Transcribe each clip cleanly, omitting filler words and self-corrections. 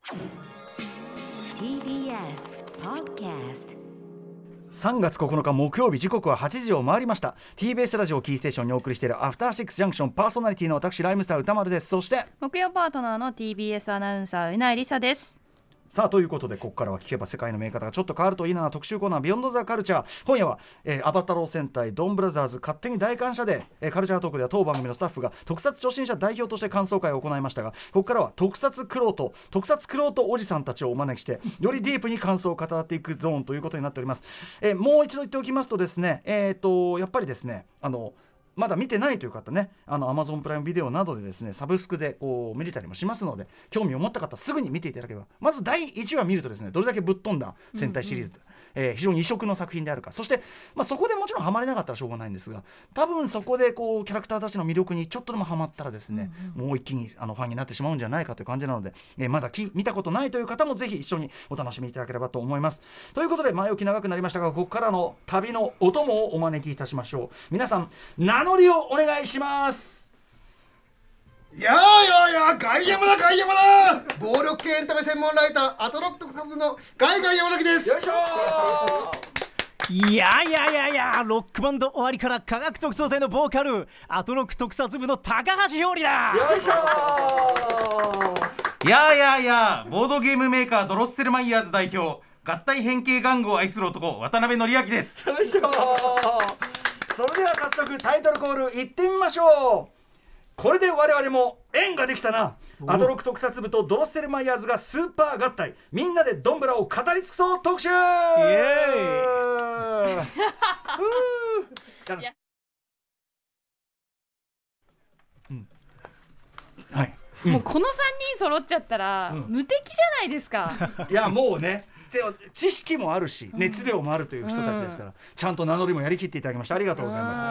TBS Podcast。 3月9日木曜日、時刻は8時を回りました。 TBS ラジオキーステーションにお送りしているアフターシックスジャンクション、パーソナリティの私ライムスター歌丸です。そして木曜パートナーの TBS アナウンサーうないりさです。 さあということで、ここからは聞けば世界の見え方がちょっと変わるといいな特集コーナー、ビヨンドザカルチャー。今夜は、アバタロー戦隊ドンブラザーズ勝手に大感謝で、カルチャートークでは当番組のスタッフが特撮初心者代表として感想会を行いましたが、ここからは特撮クロートおじさんたちをお招きして、よりディープに感想を語っていくゾーンということになっております。もう一度言っておきますとですね、やっぱりですね、まだ見てないという方ね、Amazon プライムビデオなどでですね、サブスクでこう見れたりもしますので、興味を持った方すぐに見ていただければ、まず第1話見るとですね、どれだけぶっ飛んだ戦隊シリーズ、非常に異色の作品であるか、そして、そこでもちろんハマれなかったらしょうがないんですが、多分そこでこうキャラクターたちの魅力にちょっとでもハマったらですね、もう一気にファンになってしまうんじゃないかという感じなので、まだ見たことないという方もぜひ一緒にお楽しみいただければと思います。ということで、前置き長くなりましたが、ここからの旅のお供をお招きいたしましょう。皆さん名乗りをお願いします。 や外山だ暴力系エンタメ専門ライターアトロック特撮部のガイ山崎です。 よいしょいやロックバンド終わりから科学特捜隊のボーカルアトロック特撮部の高橋ひょうりだ。 よいしょボードゲームメーカードロッセルマイヤーズ代表、合体変形玩具を愛する男、渡辺則明です。 よいしょ。それでは早速タイトルコールいってみましょう。これで我々も縁ができたな。アトロック特撮部とドロッセルマイヤーズがスーパー合体、みんなでドンブラを語り尽くそう特集。イエーイはい、 もうこの3人揃っちゃったら、無敵じゃないですか。 いやもうね、でも知識もあるし熱量もあるという人たちですから、ちゃんと名乗りもやりきっていただきましてありがとうございます。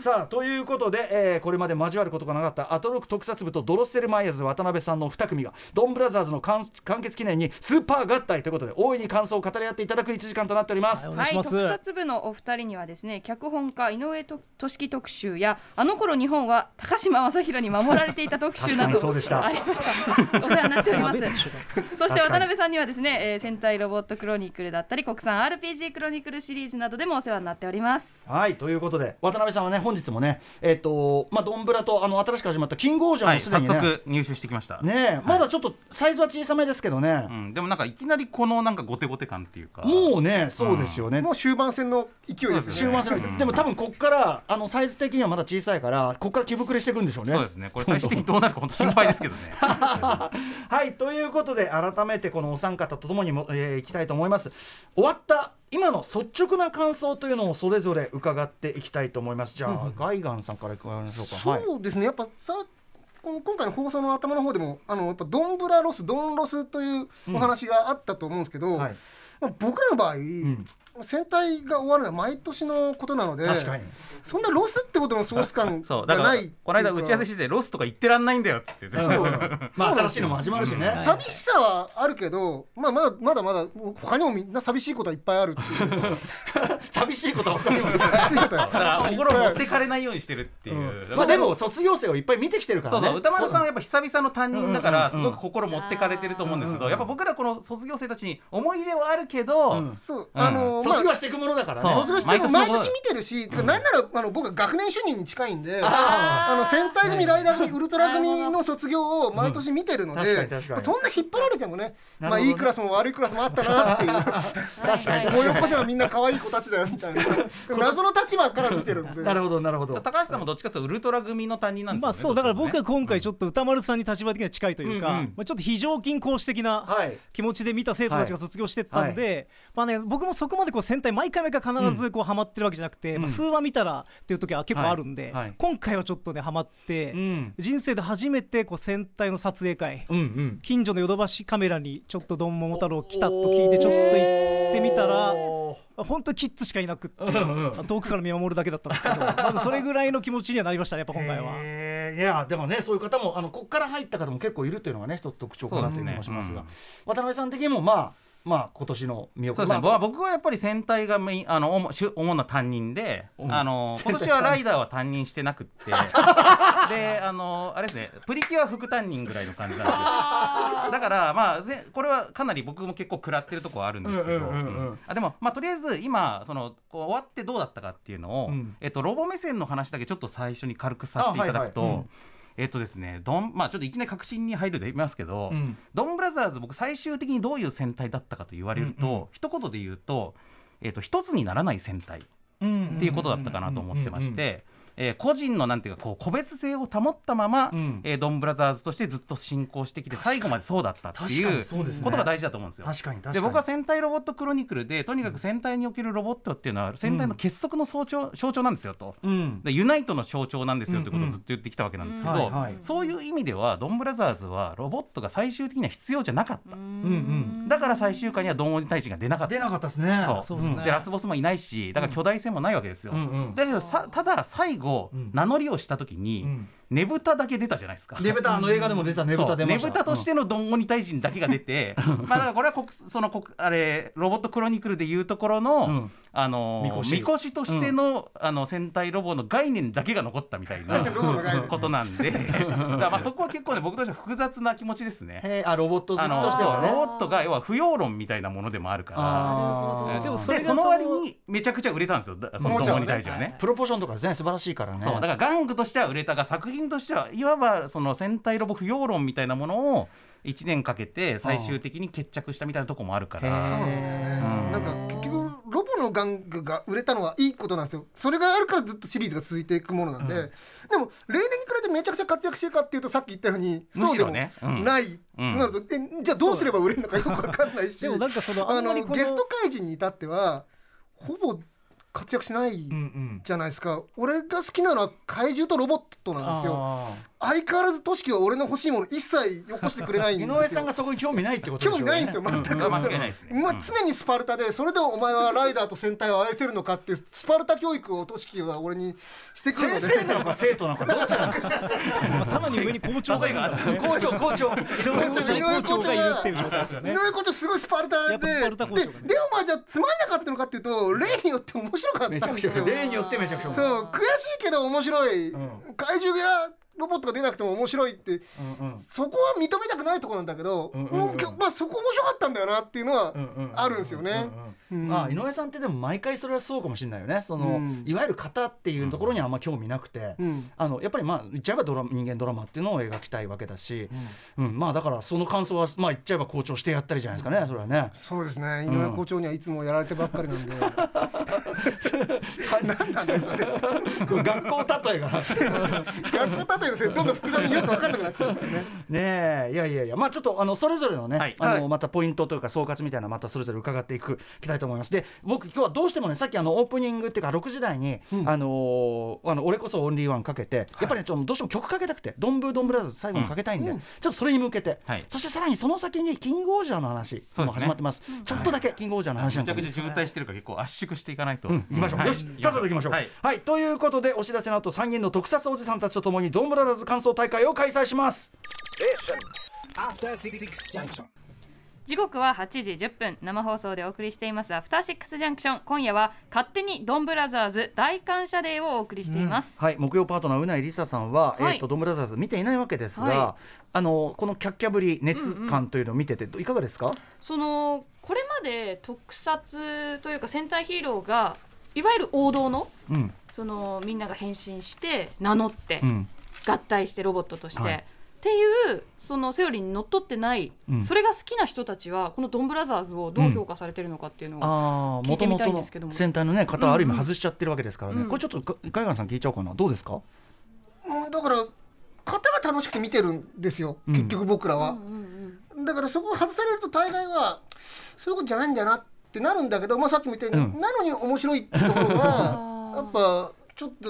さあということで、これまで交わることがなかったアトロック特撮部とドロッセルマイヤーズ渡辺さんの2組がドンブラザーズの完結記念にスーパー合体ということで、大いに感想を語り合っていただく1時間となっております。 お願いします。 特撮部のお二人にはですね、脚本家井上俊樹特集やあの頃日本は高島正宏に守られていた特集などそうでしたありましたお世話になっておりますそして渡辺さんにはですね、戦隊ロボットクロニクルだったり国産 RPG クロニクルシリーズなどでもお世話になっております。 はいということで、渡辺さんはね、本日もね、ドンブラと新しく始まったキングオージャーもすでにね、 早速入手してきましたね。まだちょっとサイズは小さめですけどね、 でもなんかいきなりこのなんかゴテゴテ感っていうか、 もうね、そうですよね、 もう終盤戦の勢いですね。 終盤戦でも多分こっからサイズ的にはまだ小さいから、こっから着膨れしていくんでしょうね。 そうですね、これ最終的にどうなるか本当心配ですけどねはいということで、改めてこのお三方とともにいきたいと思います。終わった今の率直な感想というのをそれぞれ伺っていきたいと思います。じゃあ、ガイガンさんから伺いましょうか。 そうですね、やっぱ今回の放送の頭の方でもやっぱドンブラロスドンロスというお話があったと思うんですけど、僕らの場合、戦隊が終わるのは毎年のことなので、 確かにそんなロスってことのソース感そうだからがないこの間打ち合わせしてロスとか言ってらんないんだよって言って新しいのも始まるしね、 寂しさはあるけど、まだ他にもみんな寂しいことはいっぱいあるっていう寂しいことは他にも寂しいことはだから心持ってかれないようにしてるっていう、 でも卒業生をいっぱい見てきてるからね。 そう歌丸さんはやっぱ久々の担任だからすごく心持ってかれてると思うんですけど、やっぱ僕らこの卒業生たちに思い入れはあるけど、 卒業していくものだからね。 卒業しても毎年見てるし、なんなら僕は学年主任に近いんで、戦隊組、ライダー組、ウルトラ組の卒業を毎年見てるので、そんな引っ張られてもね、いいクラスも悪いクラスもあったなっていう確かに思い起こせばみんな可愛い子たちだよみたいな謎の立場から見てるんで。 なるほど。 高橋さんもどっちかというとウルトラ組の担任なんですよね。 そうだから僕は今回ちょっと歌丸さんに立場的には近いというか、ちょっと非常勤講師的な気持ちで見た生徒たちが卒業してったんで、僕もそこまで戦隊毎回必ずハマってるわけじゃなくて、数話見たらっていう時は結構あるんで、今回はちょっとねハマって、人生で初めて戦隊の撮影会、近所のヨドバシカメラにちょっとドンモモ太郎来たと聞いてちょっと行ってみたら本当キッズしかいなくって、遠くから見守るだけだったんですけどまずそれぐらいの気持ちにはなりましたね、やっぱ今回は。 いやでもね、そういう方もここから入った方も結構いるというのがね一つ特徴かなという気もしますが、渡辺さん的にもまあ今年の見送り、 そうですね、僕はやっぱり戦隊が主な担任で、今年はライダーは担任してなくってであれですね、プリキュア副担任ぐらいの感じなんですよ。だからまあこれはかなり僕も結構食らってるところはあるんですけど、でもまあとりあえず今こう終わってどうだったかっていうのを、ロボ目線の話だけちょっと最初に軽くさせていただくと、ですね、まあちょっといきなり確信に入るで言いますけど、ドンブラザーズ僕最終的にどういう戦隊だったかと言われると、一言で言うと、一つにならない戦隊っていうことだったかなと思ってまして、個人のなんていうかこう個別性を保ったまま、ドンブラザーズとしてずっと進行してきて最後までそうだったっていうことが大事だと思うんですよ。 確かにで僕は戦隊ロボットクロニクルでとにかく戦隊におけるロボットっていうのは戦隊の結束の象徴なんですよと、でユナイトの象徴なんですよってことをずっと言ってきたわけなんですけど、そういう意味ではドンブラザーズはロボットが最終的には必要じゃなかった、だから最終回にはドンオニ大臣が出なかったですね。そうですね。でラスボスもいないし、だから巨大戦もないわけですよ。だけどただ最後名乗りをした時に、ねぶただけ出たじゃないですか。 ねぶた映画でも出たねぶた出ました。 ねぶたとしてのドンオニ大臣だけが出て、まあだからこれはあれロボットクロニクルでいうところの、みこしとしての、戦隊ロボの概念だけが残ったみたいなことなんで、だからまあそこは結構ね僕としては複雑な気持ちですね。 ロボット好きとしてはね、 ロボットが要は不要論みたいなものでもあるから、でその割にめちゃくちゃ売れたんですよ、そのドンオニ大臣はね。 プロポーションとかですね素晴らしいからね。 そうだから玩具としては売れたが、作品としてはいわばその戦隊ロボ不要論みたいなものを1年かけて最終的に決着したみたいなとこもあるから、 なんか結局ロボの玩具が売れたのはいいことなんですよ。それがあるからずっとシリーズが続いていくものなんで、でも例年に比べてめちゃくちゃ活躍してるかっていうと、さっき言ったようにそうでもないとなると、じゃあどうすれば売れるのかよく分かんないしでもなんかゲスト怪人に至ってはほぼ活躍しないじゃないですか。俺が好きなのは怪獣とロボットなんですよ。相変わらずトシキは俺の欲しいもの一切よこしてくれないんですよ。 井上さんがそこに興味ないってことでしょうね。 興味ないんですよ全く。 間違いないですね。 常にスパルタで、それでもお前はライダーと戦隊を愛せるのかっていうスパルタ教育をトシキは俺にしてくるので、 先生なのか生徒なのかどっちなんですか。 さらに上に校長がいるんだね。 校長井上校長がいるっていう状態ですよね。 井上校長すごいスパルタで、でもまあじゃあつまんなかったのかっていうと、例によって面白かったんですよ。 例によってめちゃくちゃそう悔しいけど面白い、怪獣やロボットが出なくても面白いって、そこは認めたくないところなんだけど、まあそこ面白かったんだよなっていうのはあるんですよね。 井上さんってでも毎回それはそうかもしれないよね。その、いわゆる型っていうところにはあんま興味なくて、やっぱりまあ言っちゃえば人間ドラマっていうのを描きたいわけだし、まあだからその感想はまあ言っちゃえば校長してやったりじゃないですかね。それはね。 そうですね。井上校長にはいつもやられてばっかりなんで。何なんだよそれ。 学校例えが学校例えですね。どんどん複雑によく分かんなくなってるんですね。 ねえ、いやまあちょっとそれぞれのね、またポイントというか総括みたいなまたそれぞれ伺っていきたいと思います。で僕今日はどうしてもね、さっきオープニングっていうか6時台に、俺こそオンリーワンかけて、やっぱりどうしても曲かけたくて、ドンブラザーズ最後にかけたいんで、ちょっとそれに向けて、そしてさらにその先にキングオージャーの話も始まってます。ちょっとだけキングオージャーの話なんかめちゃくちゃ渋滞してるから結構圧縮していかないと、 行きましょう。よし、さっさと行きましょう。はい、ということでお知らせの後、3人の特撮おじさんたちとともにドンブラザーズ感想大会を開催します。 時刻は8時10分、生放送でお送りしていますアフターシックスジャンクション。今夜は勝手にドンブラザーズ大感謝デーをお送りしています。 はい、木曜パートナーうないりささんは、ドンブラザーズ見ていないわけですが、このキャッキャぶり熱感というのを見てていかがですか？ これまで特撮というか戦隊ヒーローがいわゆる王道の、みんなが変身して名乗って、合体してロボットとして、っていうそのセオリーにのっとってない、それが好きな人たちはこのドンブラザーズをどう評価されてるのかっていうのを聞いてみたいんですけども、 戦隊のね方はある意味外しちゃってるわけですからね、これちょっと海岸さん聞いちゃおうかな。どうですか？ だから方が楽しくて見てるんですよ、結局僕らは。だからそこを外されると大概はそういうことじゃないんだよなってなるんだけど、さっきも言ったように、なのに面白いってところがやっぱちょっとなんか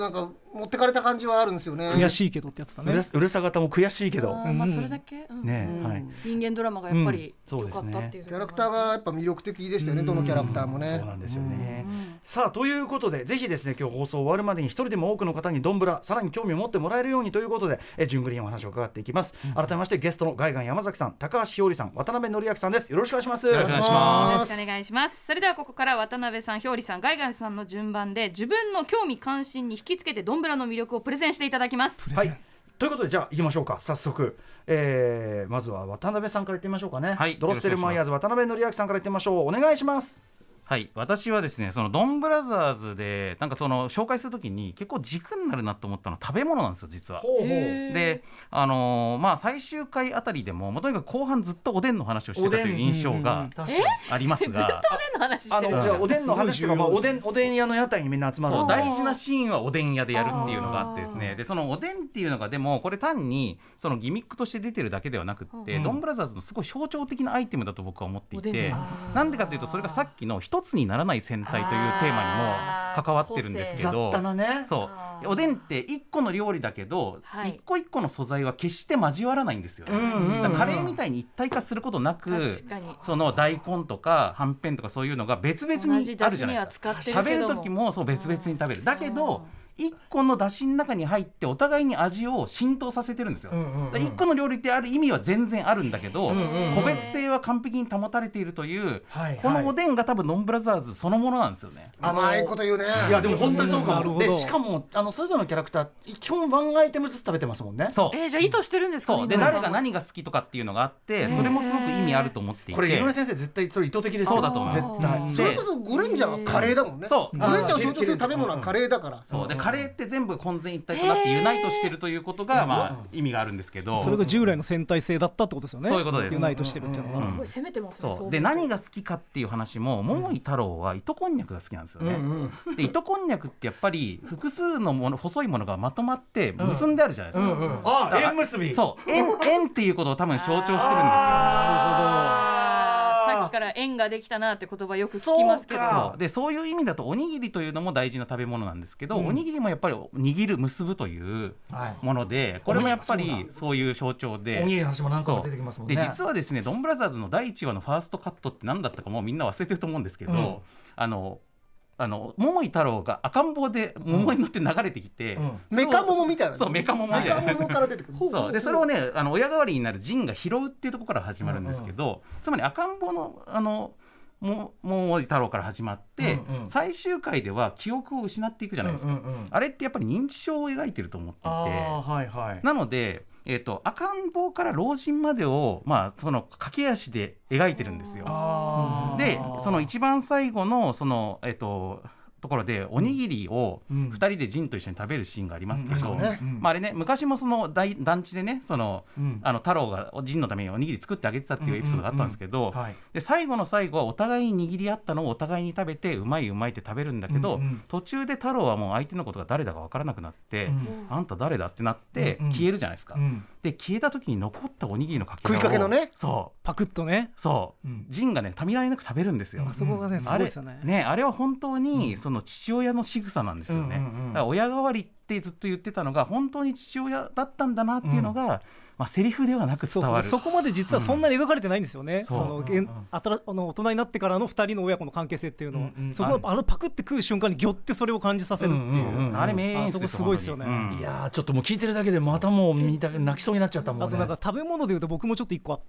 持ってかれた感じはあるんですよね。 悔しいけどってやつだね。 うるさ型も悔しいけど、 まあそれだけ、 ね、はい、 人間ドラマがやっぱり良かったっていう、 キャラクターがやっぱ魅力的でしたよね、どのキャラクターもね。 そうなんですよね。さあということでぜひですね今日放送終わるまでに一人でも多くの方にドンブラさらに興味を持ってもらえるようにということで順繰りにお話を伺っていきます。改めましてゲストのガイガン山崎さん、高橋ひよりさん、渡辺則明さんです。よろしくお願いします。 よろしくお願いします。 よろしくお願いします。それではここから渡辺さん、ひょうりさん、ガイガンさんの順番で自分の興味関心に引きつけてドンブラの魅力をプレゼンしていただきます。 はい、ということでじゃあ行きましょうか。早速、まずは渡辺さんから言ってみましょうかね。 はい、 ドロッセルマイヤーズ渡辺則明さんから言ってみましょう。お願いします。 はい、私はですねそのドンブラザーズでなんかその紹介するときに結構軸になるなと思ったのは食べ物なんですよ実は。 ほうほう。 でまあ最終回あたりでも、とにかく後半ずっとおでんの話をしてたという印象がありますが、 ずっとおでんの話してる。 じゃあおでんの話とか、おでん屋の屋台にみんな集まる。 そう大事なシーンはおでん屋でやるっていうのがあってですね、でそのおでんっていうのがでもこれ単にそのギミックとして出てるだけではなくって、ドンブラザーズのすごい象徴的なアイテムだと僕は思っていて、なんでかというとそれがさっきの一つにならない戦隊というテーマにも関わってるんですけど、そうおでんって一個の料理だけど、一個一個の素材は決して交わらないんですよね。だからカレーみたいに一体化することなく、その大根とかはんぺんとかそういうのが別々にあるじゃないですか。食べる時もそう別々に食べる。だけど1個の出汁の中に入ってお互いに味を浸透させてるんですよ。1個の料理ってある意味は全然あるんだけど、個別性は完璧に保たれているという、このおでんが多分ノンブラザーズそのものなんですよね。 甘いこと言うね。 いやでも本当にそうかも。でしかもそれぞれのキャラクター基本ワンアイテムずつ食べてますもんね。 そう、 じゃあ意図してるんですか。 そうで誰が何が好きとかっていうのがあって、それもすごく意味あると思っていて、 これ井上先生絶対それ意図的ですよ。 そうだと思う。 絶対。 それこそゴレンジャーはカレーだもんね。 そうゴレンジャーを象徴する食べ物はカレーだから。 そうでカレーって全部混然一体となってユナイトしてるということが意味があるんですけど、 それが従来の戦隊性だったってことですよね。 そういうことです。 ユナイトしてるっていうのはすごい攻めてますね。 そうで何が好きかっていう話も、桃井太郎は糸こんにゃくが好きなんですよね。で糸こんにゃくってやっぱり複数のもの細いものがまとまって結んであるじゃないですか。 縁結び。 そう縁っていうことを多分象徴してるんですよ。 なるほど。さっきから縁ができたなって言葉よく聞きますけど、 そういう意味だとおにぎりというのも大事な食べ物なんですけど、おにぎりもやっぱり握る結ぶというもので、これもやっぱりそういう象徴で、 おにぎりの話も何回も出てきますもんね。 で実はですねドンブラザーズの第1話のファーストカットって何だったかもうみんな忘れてると思うんですけど、桃井太郎が赤ん坊で桃に乗って流れてきて、 メカ桃みたいな。 そうメカ桃みたいな。 メカ桃から出てくる。 そうでそれをね親代わりになるジンが拾うっていうところから始まるんですけど、つまり赤ん坊の桃井太郎から始まって、最終回では記憶を失っていくじゃないですか。あれってやっぱり認知症を描いてると思っていて、なので赤ん坊から老人までを、その駆け足で描いてるんですよ。でその一番最後のそのところでおにぎりを2人でジンと一緒に食べるシーンがありますけど、あれね昔もその団地でね太郎がジンのためにおにぎり作ってあげてたっていうエピソードがあったんですけど、で最後の最後はお互いに握り合ったのをお互いに食べてうまいうまいって食べるんだけど、途中で太郎はもう相手のことが誰だか分からなくなって、あんた誰だってなって消えるじゃないですか。で消えた時に残ったおにぎりのかけらを食いかけのね、 そうパクッとね、 そうジンがねためらいなく食べるんですよ。 そこがねすごいですよね。 あれは本当にその父親の仕草なんですよね。だから親代わりってずっと言ってたのが本当に父親だったんだなっていうのが、セリフではなく伝わる。 そこまで実はそんなに描かれてないんですよね。大人になってからの2人の親子の関係性っていうのを、そこはパクって食う瞬間にギョってそれを感じさせるっていう、 あれ名演出です。すごいですよね。 いやちょっともう聞いてるだけでまたもう泣きそうになっちゃったもんね。 あとなんか食べ物でいうと僕もちょっと1個あって、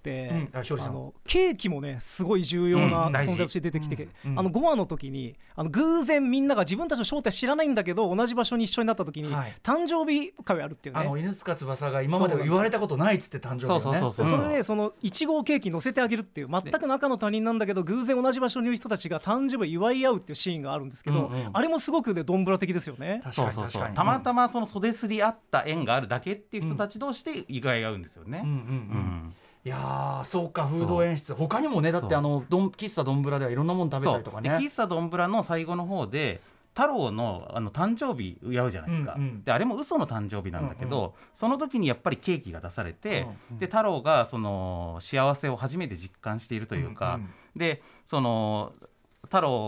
ケーキもねすごい重要な存在として出てきて、5話の時に偶然みんなが自分たちの正体知らないんだけど同じ場所に一緒になった時に誕生日会をやるっていうね。 犬塚翼が今まで言われたことないっつって誕生日をね。 それでその1号ケーキ乗せてあげるっていう、全く中の他人なんだけど偶然同じ場所にいる人たちが誕生日を祝い合うっていうシーンがあるんですけど、あれもすごくねドンブラ的ですよね。 そうたまたまその袖すり合った縁があるだけっていう人たち同士で祝い合うんですよね。 いやそうか、フード演出他にもね、だって喫茶どんぶらではいろんなもの食べたりとかね。 喫茶どんぶらの最後の方で太郎の誕生日祝うじゃないですか。であれも嘘の誕生日なんだけど、その時にやっぱりケーキが出されて、で太郎がその幸せを初めて実感しているというか、でその太郎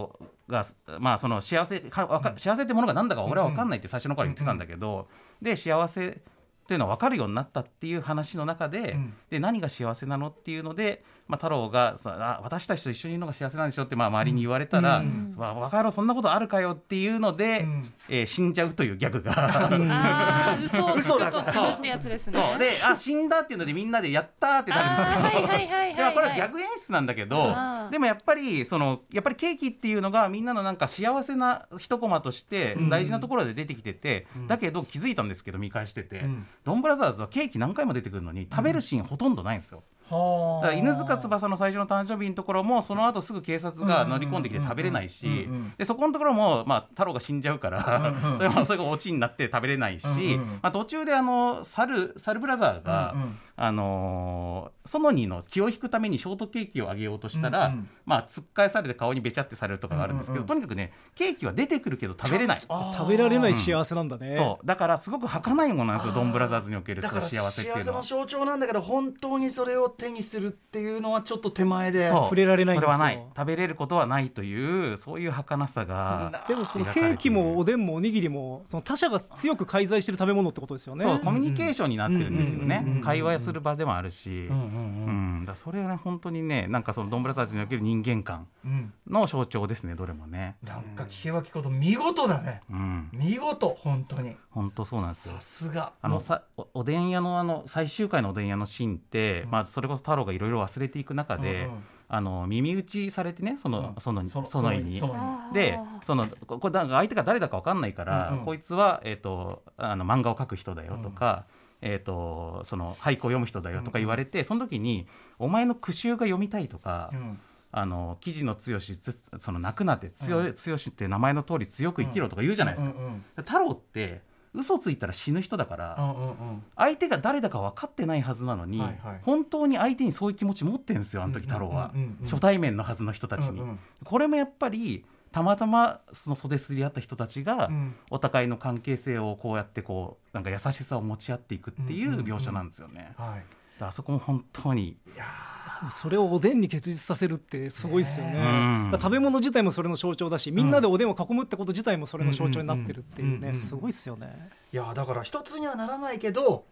がまあその幸せってものが何だか俺は分かんないって最初の頃言ってたんだけど、で幸せっていうのは分かるようになったっていう話の中で、で何が幸せなのっていうので、太郎が私たちと一緒にいるのが幸せなんでしょって周りに言われたら、分かろうそんなことあるかよっていうので、死んじゃうというギャグが嘘をつくと死ぬってやつですね。 で死んだっていうのでみんなでやったーってなるんですよ。これはギャグ演出なんだけど、でもやっぱりケーキっていうのがみんなのなんか幸せな一コマとして大事なところで出てきてて、だけど気づいたんですけど見返してて、ドンブラザーズはケーキ何回も出てくるのに食べるシーンほとんどないんですよ。だから犬塚翼の最初の誕生日のところもその後すぐ警察が乗り込んできて食べれないし、でそこのところも太郎が死んじゃうからそれがオチになって食べれないし、途中でサルブラザーがソノニの気を引くためにショートケーキをあげようとしたら、突っ返されて顔にべちゃってされるとかがあるんですけど、とにかくねケーキは出てくるけど食べれない、 食べられない幸せなんだね。 そうだからすごく儚いものなんですよ、ドンブラザーズにおける幸せっていうのは。 幸せの象徴なんだけど本当にそれを手にするっていうのはちょっと手前で触れられないんですよ。 それはない、食べれることはないというそういう儚さが。 でもそのケーキもおでんもおにぎりもその他者が強く介在してる食べ物ってことですよね。 そうコミュニケーションになってるんですよね、会話する場でもあるし、だそれはね本当にねなんかそのドンブラザーズにおける人間観の象徴ですね、どれもね。 なんか聞けば聞くほど見事だね、見事本当に本当そうなんですよ。 さすがおでん屋の最終回のおでん屋のシーンって、それこそ太郎がいろいろ忘れていく中で、耳打ちされてねその絵にでこれなんか相手が誰だか分かんないから、こいつは、漫画を描く人だよとか、その俳句を読む人だよとか言われて、その時にお前の句集が読みたいとか、記事の強しその泣くなって強しって名前の通り強く生きろとか言うじゃないですか。太郎って嘘ついたら死ぬ人だから、相手が誰だか分かってないはずなのに、本当に相手にそういう気持ち持ってるんですよ、あの時太郎は。初対面のはずの人たちに、これもやっぱりたまたまその袖すり合った人たちがお互いの関係性をこうやってなんか優しさを持ち合っていくっていう描写なんですよね。あそこも本当にそれをおでんに結実させるってすごいですよね。食べ物自体もそれの象徴だし、みんなでおでんを囲むってこと自体もそれの象徴になってるっていうね、すごいですよね。 いやだから一つにはならないけど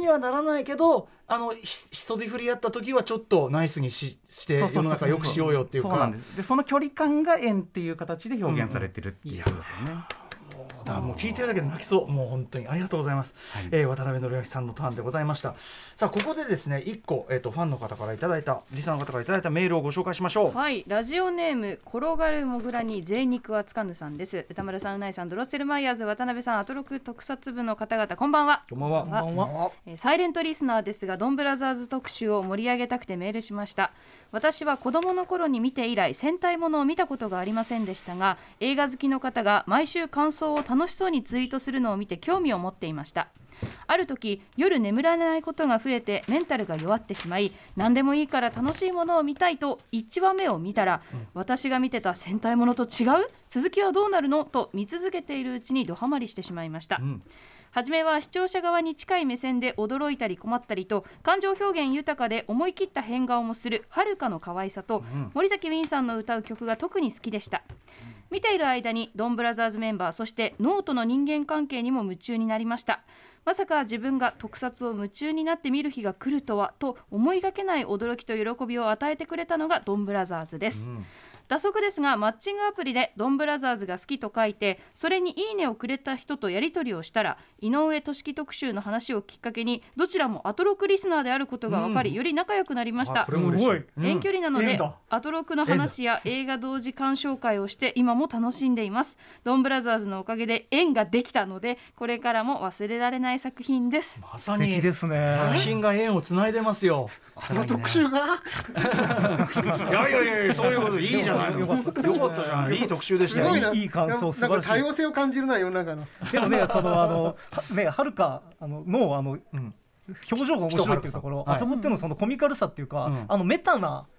袖振り合った時はちょっとナイスにして世の中よくしようよっていうか、 そうなんです。でその距離感が縁っていう形で表現されてるっていうことですよね。 もう聞いてるだけで泣きそう。もう本当にありがとうございます、渡辺則明さんのターンでございました。さあここでですね1個、ファンの方からいただいたリスナーの方からいただいたメールをご紹介しましょう。 はい、ラジオネーム転がるモグラに贅肉はつかぬさんです。歌丸さん、うないさん、ドロッセルマイヤーズ、渡辺さん、アトロク特撮部の方々、こんばんは。 こんばんは。 サイレントリスナーですがドンブラザーズ特集を盛り上げたくてメールしました。私は子供の頃に見て以来戦隊ものを見たことがありませんでしたが、映画好きの方が毎週感想を楽しそうにツイートするのを見て興味を持っていました。ある時夜眠らないことが増えてメンタルが弱ってしまい、何でもいいから楽しいものを見たいと1話目を見たら、私が見てた戦隊ものと違う、続きはどうなるのと見続けているうちにドハマりしてしまいました。初めは視聴者側に近い目線で驚いたり困ったりと感情表現豊かで思い切った変顔もするはるかの可愛さと、森崎ウィンさんの歌う曲が特に好きでした。見ている間にドンブラザーズメンバー、そしてノートの人間関係にも夢中になりました。まさか自分が特撮を夢中になって見る日が来るとはと思いがけない驚きと喜びを与えてくれたのがドンブラザーズです。打足ですがマッチングアプリでドンブラザーズが好きと書いて、それにいいねをくれた人とやり取りをしたら、井上俊樹特集の話をきっかけにどちらもアトロクリスナーであることが分かり、より仲良くなりました。 すごい遠距離なのでアトロクの話や映画同時鑑賞会をして今も楽しんでいます。ドンブラザーズのおかげで縁ができたので、これからも忘れられない作品です。 まさに素敵ですね。 作品が縁をつないでますよ。 あの特集がいやそういうこといいじゃないの。よかったじゃん。いい特集でしたよ。 すごいな。 いい感想、素晴らしい。 多様性を感じるな、世の中の。 でもね、はるかの表情が面白いっていうところ、あそこっていうのそのコミカルさっていうか、メタな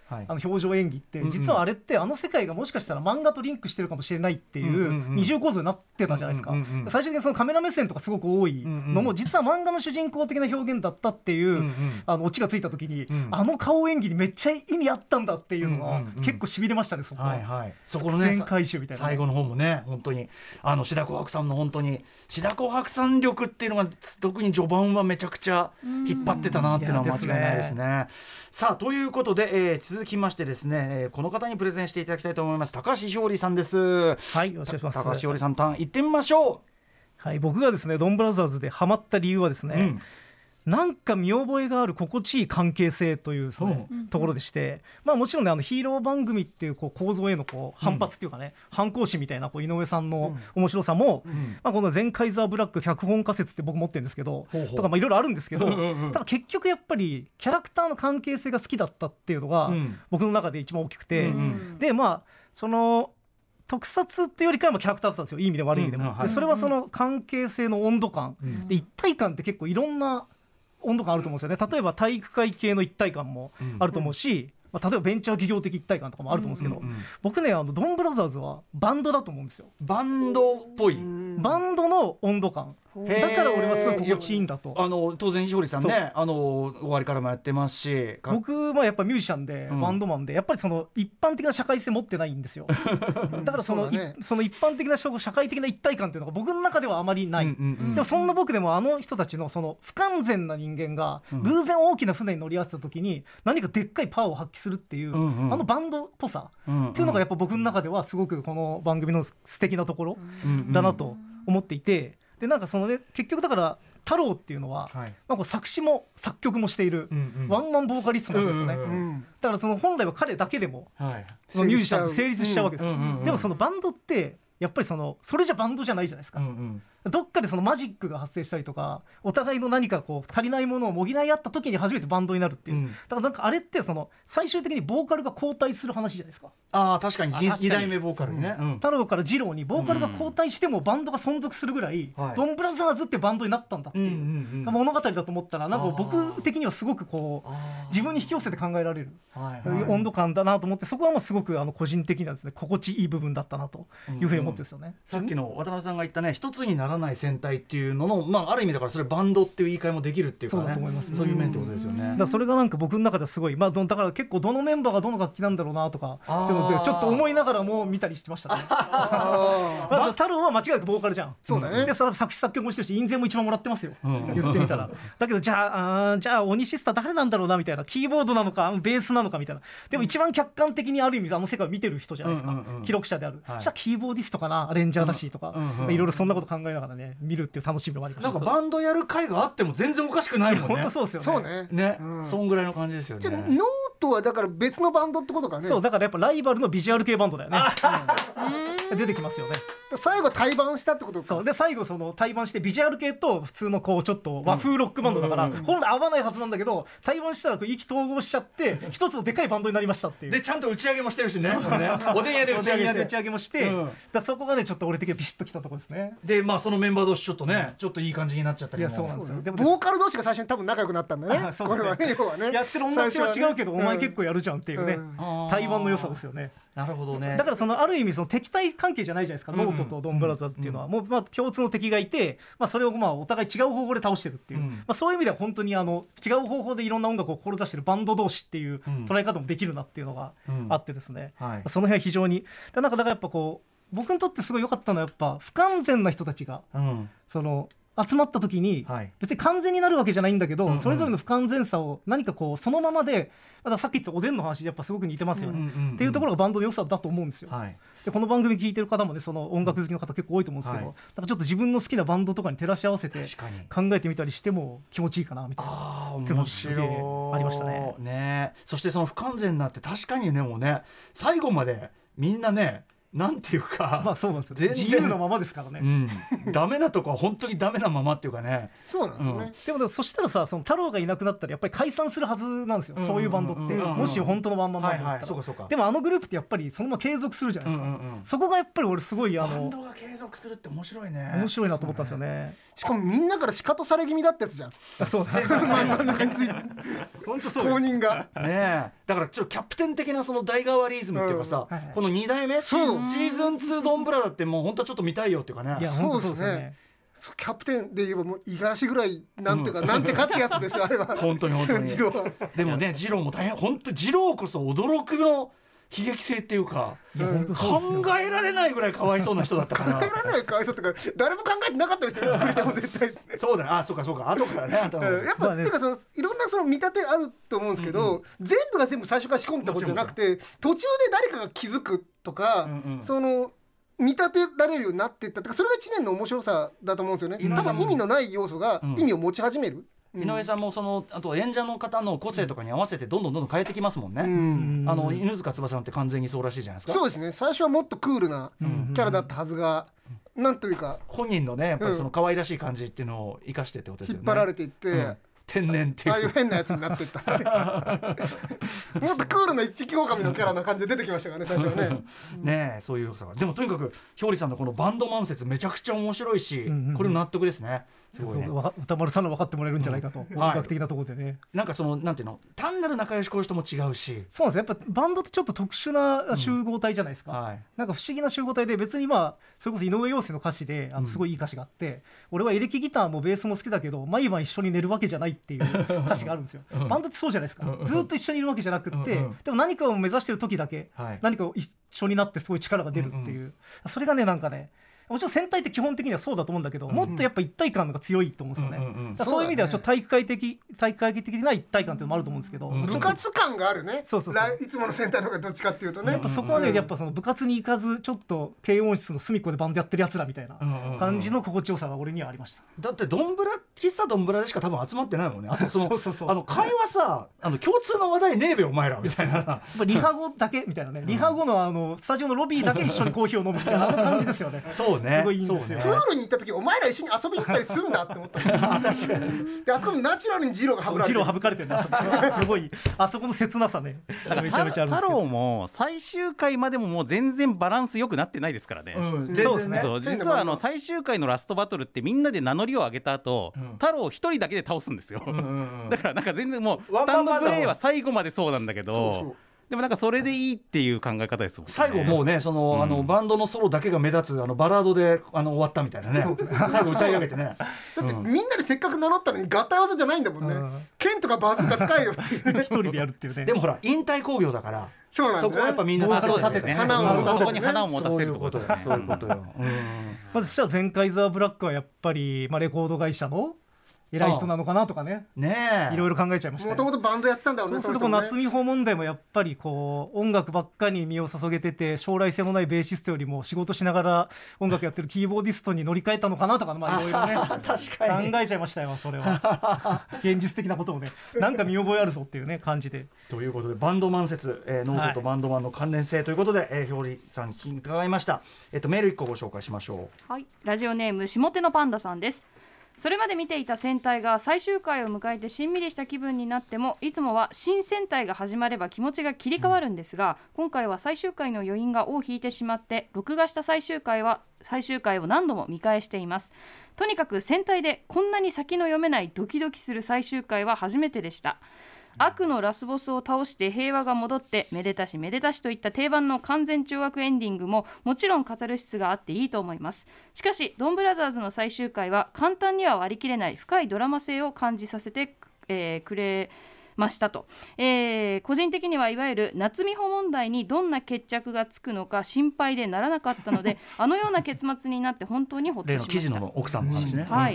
はい、 表情演技って、実はあれってあの世界がもしかしたら漫画とリンクしてるかもしれないっていう二重構造になってたじゃないですか。最終的にそのカメラ目線とかすごく多いのも実は漫画の主人公的な表現だったっていうオチがついた時に、あの顔演技にめっちゃ意味あったんだっていうのが結構しびれましたね。そこは、はいはい、 そこのね回収みたいな、 最後の方もね本当に志田紅白さんの本当に志田紅白さん力っていうのが特に序盤はめちゃくちゃ引っ張ってたなっていうのは間違いないですね。さあということで、続きましてですね、この方にプレゼンしていただきたいと思います。高橋ひょうりさんです。 はい、よろしくお願いします。 高橋ひょうりさんターン行ってみましょう。 はい、僕がですねドンブラザーズでハマった理由はですね、なんか見覚えがある心地いい関係性というそのところでして、もちろんねヒーロー番組っていう構造への反発っていうかね、反抗心みたいな井上さんの面白さも、この全カイザーブラック脚本仮説って僕持ってるんですけどとかいろいろあるんですけど、ただ結局やっぱりキャラクターの関係性が好きだったっていうのが僕の中で一番大きくて、でその特撮っていうよりかはキャラクターだったんですよ、いい意味で悪い意味でも。でそれはその関係性の温度感、で一体感って結構いろんな温度感あると思うんですよね。例えば体育会系の一体感もあると思うし、例えばベンチャー企業的一体感とかもあると思うんですけど、僕ねドンブラザーズはバンドだと思うんですよ。 バンドっぽいバンドの温度感だから俺はすごい心地いいんだと。 当然ひょうりさんね終わりからもやってますし、 僕はやっぱミュージシャンでバンドマンで、やっぱりその一般的な社会性持ってないんですよ。だからその一般的な社会的な一体感っていうのが僕の中ではあまりない。でもそんな僕でも人たちのその不完全な人間が偶然大きな船に乗り合わせた時に何かでっかいパワーを発揮するっていう、バンドっぽさっていうのがやっぱ僕の中ではすごくこの番組の素敵なところだなと思っていて、でなんかそのね結局だから太郎っていうのは、作詞も作曲もしているワンマンボーカリストなんですよね。だからその本来は彼だけでも、そのミュージシャンと成立しちゃうわけですよ。でもそのバンドってやっぱりそれじゃバンドじゃないじゃないですか。どっかでそのマジックが発生したりとか、お互いの何か足りないものを補い合った時に初めてバンドになるっていう、だからなんかあれって最終的にボーカルが交代する話じゃないですか。 確かに2代目ボーカルね、 太郎から二郎にボーカルが交代してもバンドが存続するぐらい、ドンブラザーズってバンドになったんだっていう物語だと思ったら、なんか僕的にはすごく自分に引き寄せて考えられる温度感だなと思って、そこはもうすごく個人的なですね心地いい部分だったなというふうに思ってるんですよね。 さっきの渡辺さんが言ったね、一つにならない戦隊っていうのの、ある意味だからそれバンドっていう言い換えもできるっていうかね、 そうだと思います。 そういう面ってことですよね。 だからそれがなんか僕の中ではすごい、だから結構どのメンバーがどの楽器なんだろうなとかっていうのでちょっと思いながらも見たりしてましたね。太郎は間違いなくボーカルじゃん。そうだね。で作詞作曲もしてるし印税も一番もらってますよ、言ってみたら。だけどじゃあオニシスタ誰なんだろうなみたいな、キーボードなのかベースなのかみたいな。でも一番客観的にある意味世界を見てる人じゃないですか、記録者である。じゃあキーボーディストかな、アレンジャーだしとか、いろいろそんなこと考えながらね見るっていう楽しみもありました。 なんかバンドやる会があっても全然おかしくないもんね。 本当そうですよね。 そうね。 そんぐらいの感じですよね。 じゃあノートはだから別のバンドってことかね。 そうだからやっぱライバルのビジュアル系バンドだよね。出てきますよね。 最後対バンしたってことか。 そうで最後対バンしてビジュアル系と普通のちょっと和風ロックバンドだから本来合わないはずなんだけど、対バンしたら意気投合しちゃって一つのでかいバンドになりましたっていう。 でちゃんと打ち上げもしてるしね。おでん屋で打ち上げもして、そこがねちょっと俺的にビシッときたところですね。 でそのメンバー同士ちょっといい感じになっちゃったりも。 いやそうなんですよ。でもボーカル同士が最初に多分仲良くなったんだね。これはね要はね。 やってる音楽性は違うけどお前結構やるじゃんっていうね。対バンの良さですよね。 なるほどね。 だからある意味敵対関係じゃないじゃないですか、ノートとドンブラザーズっていうのは。もう共通の敵がいて、それをお互い違う方法で倒してるっていう、そういう意味では本当に違う方法でいろんな音楽を志してるバンド同士っていう捉え方もできるなっていうのがあってですね、その辺は非常にだからやっぱ僕にとってすごい良かったのはやっぱ不完全な人たちが、集まった時に別に完全になるわけじゃないんだけど、それぞれの不完全さを何かそのままで、さっき言ったおでんの話でやっぱすごく似てますよね、っていうところがバンドの良さだと思うんですよ。でこの番組聞いてる方もね、その音楽好きの方結構多いと思うんですけど、だからちょっと自分の好きなバンドとかに照らし合わせて考えてみたりしても気持ちいいかなみたいな。 面白いありましたね。 そしてその不完全なって確かにね、もうね最後までみんなねなんていうか、 まあそうなんですよ、自由のままですからね、 ダメなとこは本当にダメなままっていうかね。 そうなんですよね、 でもそしたらさ、その太郎がいなくなったらやっぱり解散するはずなんですよ、そういうバンドって、もし本当のワンマンバンドだったら。でもあのグループってやっぱりそのまま継続するじゃないですか、そこがやっぱり俺すごいバンドが継続するって面白いね。 面白いなと思ったんですよね。 しかもみんなからシカトされ気味だったやつじゃん。 そうですね。 漫画の中について本当そう。 公認がね、だからちょっとキャプテン的なその代替わりイズムっていうかさ、この2代目シーズン2ドンブラだってもう本当はちょっと見たいよっていうかね。 いや本当そうですね。 キャプテンで言えばもう五十嵐ぐらいなんていうか、なんてかってやつですよあれは。 本当に本当に。でもね、二郎も大変、本当二郎こそ驚くの悲劇性っていうか、考えられないぐらいかわいそうな人だったから。 考えられないかわいそうってか、誰も考えてなかったですよね、作り手も絶対。 そうだ、あ、そうか後からね、 やっぱっていうか、そのいろんなその見立てあると思うんですけど、全部が全部最初から仕込んだことじゃなくて、途中で誰かが気づくとか、その見立てられるようになっていったとか、それが1年の面白さだと思うんですよね。多分意味のない要素が意味を持ち始める。 井上さんもそのあと演者の方の個性とかに合わせてどんどん変えてきますもんね。犬塚翼さんって完全にそうらしいじゃないですか。 そうですね。最初はもっとクールなキャラだったはずが、なんというか本人のねやっぱりその可愛らしい感じっていうのを生かしてってことですよね。 引っ張られていって、 天然っていう、 ああいう変なやつになっていったってもっとクールな一匹狼のキャラな感じで出てきましたからね、最初はね。 ねえ、そういう良さが。でもとにかくひょうりさんのこのバンドマン説めちゃくちゃ面白いし、これ納得ですね。すごいね、 歌丸さんの分かってもらえるんじゃないかと、音楽的なところでね、 なんかそのなんていうの、単なる仲良しこういう人も違うし。 そうなんですね。やっぱバンドってちょっと特殊な集合体じゃないですか、なんか不思議な集合体で、別にまあそれこそ井上陽水の歌詞ですごいいい歌詞があって、俺はエレキギターもベースも好きだけど毎晩一緒に寝るわけじゃないっていう歌詞があるんですよ。バンドってそうじゃないですか、ずっと一緒にいるわけじゃなくって、でも何かを目指してる時だけ、何かを一緒になってすごい力が出るっていう、それがね、なんかね、もちろん戦隊って基本的にはそうだと思うんだけど、もっとやっぱ一体感が強いと思うんですよね。そういう意味ではちょっと体育会的な一体感っていうのもあると思うんですけど、 部活感があるね。 そういつもの戦隊の方がどっちかっていうとね、 やっぱそこはね、やっぱその部活に行かずちょっと軽音室の隅っこでバンドやってるやつらみたいな感じの心地よさが俺にはありました。 だって喫茶どんぶらでしか多分集まってないもんね。あとその会話さ、共通の話題ねえべお前らみたいなリハ後だけみたいなね、リハ後のスタジオのロビーだけ一緒にコーヒーを飲むみたいな感じですよね。 そうね、 すごいいいんですよ。 プールに行った時お前ら一緒に遊びに行ったりするんだって思った確かに。であそこにナチュラルにジローが省かれてるんだ。すごいあそこの切なさね、めちゃめちゃあるんですけど、 太郎も最終回までももう全然バランス良くなってないですからね。 そうですね。 実は最終回のラストバトルってみんなで名乗りを上げた後、太郎一人だけで倒すんですよ。だからなんか全然もうスタンドプレーは最後までそうなんだけど、でもなんかそれでいいっていう考え方ですもんね。 最後もうね、そのバンドのソロだけが目立つバラードで終わったみたいなね。最後歌い上げてね。 だってみんなでせっかく名乗ったのに合体技じゃないんだもんね。剣とかバズーカ使えよっていうね。 一人でやるっていうね。 でもほら引退興行だから、 そこはやっぱみんな立ててそこに花を持たせるところ。 そういうことよ。 まずそしたら前回ザ・ブラックはやっぱりレコード会社の偉い人なのかなとかね、いろいろ考えちゃいました。 もともとバンドやってたんだろうね。 そうすると夏美穂問題もやっぱりこう音楽ばっかり身を注げてて、将来性のないベーシストよりも仕事しながら音楽やってるキーボーディストに乗り換えたのかなとか、いろいろね確かに考えちゃいましたよ。それは現実的なことをね、なんか見覚えあるぞっていうね感じで。 ということでバンドマン説、ノートとバンドマンの関連性ということで、ひょうりさんに伺いました。メール1個ご紹介しましょう。はい、ラジオネーム下手のパンダさんです。それまで見ていた戦隊が最終回を迎えてしんみりした気分になっても、いつもは新戦隊が始まれば気持ちが切り替わるんですが、今回は最終回の余韻が尾を引いてしまって、録画した最終回を何度も見返しています。とにかく戦隊でこんなに先の読めないドキドキする最終回は初めてでした。悪のラスボスを倒して平和が戻って、めでたしめでたしといった定番の完全懲悪エンディングももちろんカタルシスがあっていいと思います。しかしドンブラザーズの最終回は簡単には割り切れない深いドラマ性を感じさせてくれましたと、個人的にはいわゆる夏美穂問題にどんな決着がつくのか心配でならなかったので、あのような結末になって本当にほっとしました。 例の記事の奥さんの話ね、 はい、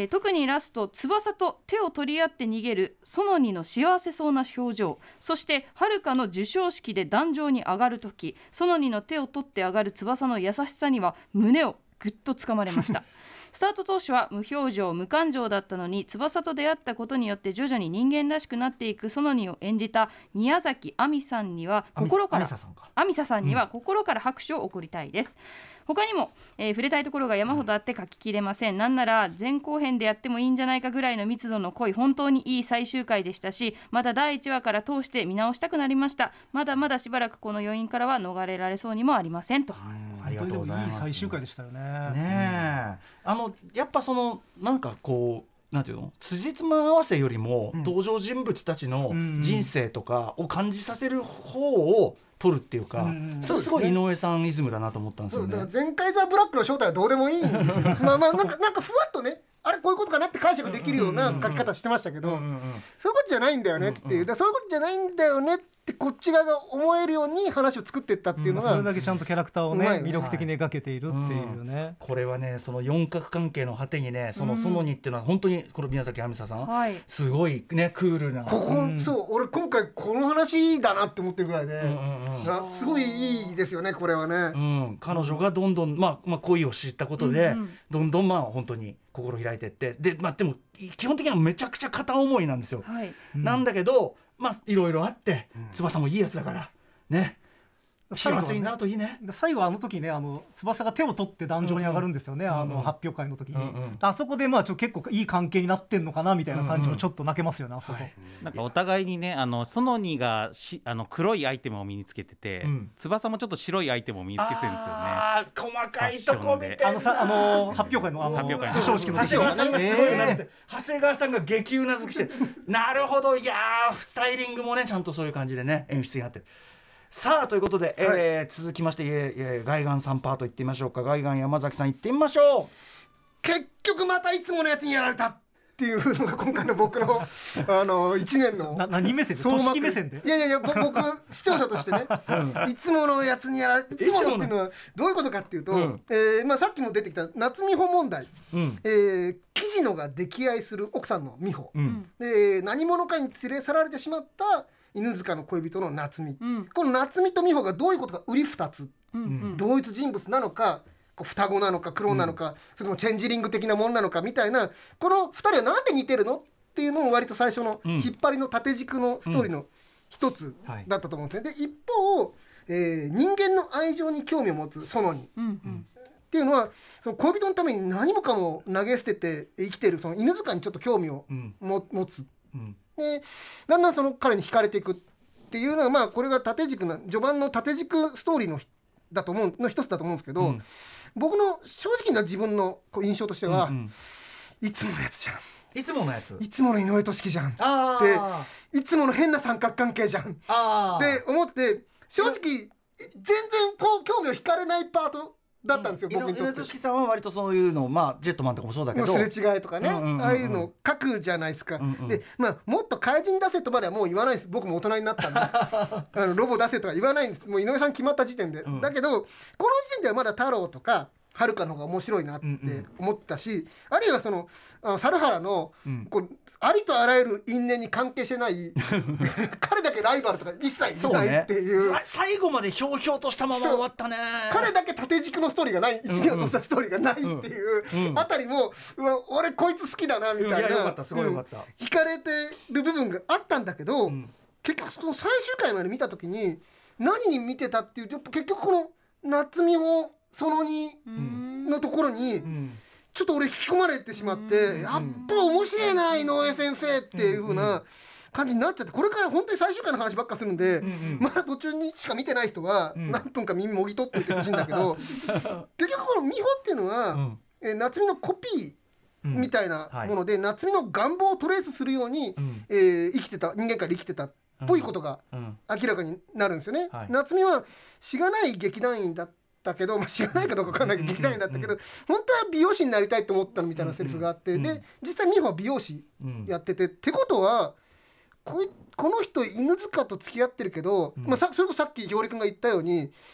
特にラスト、翼と手を取り合って逃げる園にの幸せそうな表情、そして遥の授賞式で壇上に上がるとき、園にの手を取って上がる翼の優しさには胸をぐっとつかまれましたスタート当初は無表情無感情だったのに、翼と出会ったことによって徐々に人間らしくなっていく園にを演じた宮崎亜美さんには心から心から拍手を送りたいです。他にも、触れたいところが山ほどあって書ききれません。なんなら前後編でやってもいいんじゃないかぐらいの密度の濃い本当にいい最終回でしたし、また第1話から通して見直したくなりました。まだまだしばらくこの余韻からは逃れられそうにもありませんと。 ありがとうございます。 いい最終回でしたよね。 やっぱそのなんかこうなんていうの、辻褄合わせよりも登場人物たちの人生とかを感じさせる方を取るっていうか、それすごい井上さんイズムだなと思ったんですよね。 だから前回ザ・ブラックの正体はどうでもいいんですよなんかふわっとね、あれこういうことかなって解釈できるような書き方してましたけど、そういうことじゃないんだよねっていう、そういうことじゃないんだよねってこっち側が思えるように話を作っていったっていうのが、 それだけちゃんとキャラクターをね魅力的に描けているっていうね、 これはねその四角関係の果てにね、その園にっていうのは本当にこの宮崎亜美沙さん、すごいねクールな、 そう俺今回この話だなって思ってるぐらいで、すごいいいですよねこれはね。 彼女がどんどん恋を知ったことで、どんどん本当に心開いてって、でも基本的にはめちゃくちゃ片思いなんですよ、なんだけどいろいろあって、翼もいいやつだからね、幸せになるといいね。 最後あの時ね、翼が手を取って壇上に上がるんですよね、発表会の時に、あそこで結構いい関係になってんのかなみたいな感じもちょっと泣けますよね、あそこ。 なんかお互いにね、園にが黒いアイテムを身につけてて、翼もちょっと白いアイテムを身につけてるんですよね。 細かいとこ見て、 発表会の授賞式の長谷川さんがすごいうなずいて、長谷川さんが激うなずきしてなるほど、いやスタイリングもねちゃんとそういう感じでね演出になってる。さあということで、続きましてガイガンさんパートいってみましょうか。ガイガン山崎さんいってみましょう。 結局またいつものやつにやられたっていうのが今回の僕の1年の何目線で、組織目線で、 いや僕視聴者としてねいつものやつにやられて、いつものっていうのはどういうことかっていうと、さっきも出てきた夏美穂問題、記事のが溺愛する奥さんの美穂、で何者かに連れ去られてしまった犬塚の恋人の夏美、この夏美と美穂がどういうことか売り二つ、同一人物なのか双子なのかクローンなのか、それともチェンジリング的なものなのかみたいな、この2人はなんで似てるのっていうのも割と最初の引っ張りの縦軸のストーリーの一つだったと思うんですね。で一方、人間の愛情に興味を持つ園に、っていうのはその恋人のために何もかも投げ捨てて生きてるその犬塚にちょっと興味を持つ、でだんだんその彼に惹かれていくっていうのは、これが縦軸な序盤の縦軸ストーリーの一つだと思うんですけど、僕の正直な自分の印象としては、いつものやつじゃん、 いつものやつ、 いつもの井上俊樹じゃんで、いつもの変な三角関係じゃんって思って、正直全然興味を惹かれないパートだったんですよ、僕にとって。 井上俊樹さんは割とそういうのジェットマンとかもそうだけどすれ違いとかね、ああいうの書くじゃないですか、でもっと怪人出せとまではもう言わないです。僕も大人になったんでロボ出せとか言わないんです。もう井上さん決まった時点で、だけどこの時点ではまだ太郎とかはるかの方が面白いなって思ったし、あるいはその猿原のこうありとあらゆる因縁に関係してない彼だけライバルとか一切ないっていう、 最後までひょうひょうとしたまま終わったね。 彼だけ縦軸のストーリーがない、一年を通したストーリーがないっていうあたりも、俺こいつ好きだなみたいな、 よかった、すごいよかった、 惹かれてる部分があったんだけど、結局その最終回まで見た時に何に見てたっていうと、結局この夏美穂園にのところにちょっと俺引き込まれてしまって、やっぱ面白いな井上先生っていう風な感じになっちゃって、これから本当に最終回の話ばっかするんで、まだ途中にしか見てない人は何分か耳もぎ取っておいてほしいんだけど、結局この美穂っていうのは夏美のコピーみたいなもので、夏美の願望をトレースするように生きてた、人間界で生きてたっぽいことが明らかになるんですよね。夏美はしがない劇団員だったけど、知らないかどうか分からないけど劇団員だったけど、本当は美容師になりたいと思ったみたいなセリフがあって、で実際美穂は美容師やってて、ってことはこの人犬塚と付き合ってるけど、それこそさっきひょうりくんが言ったように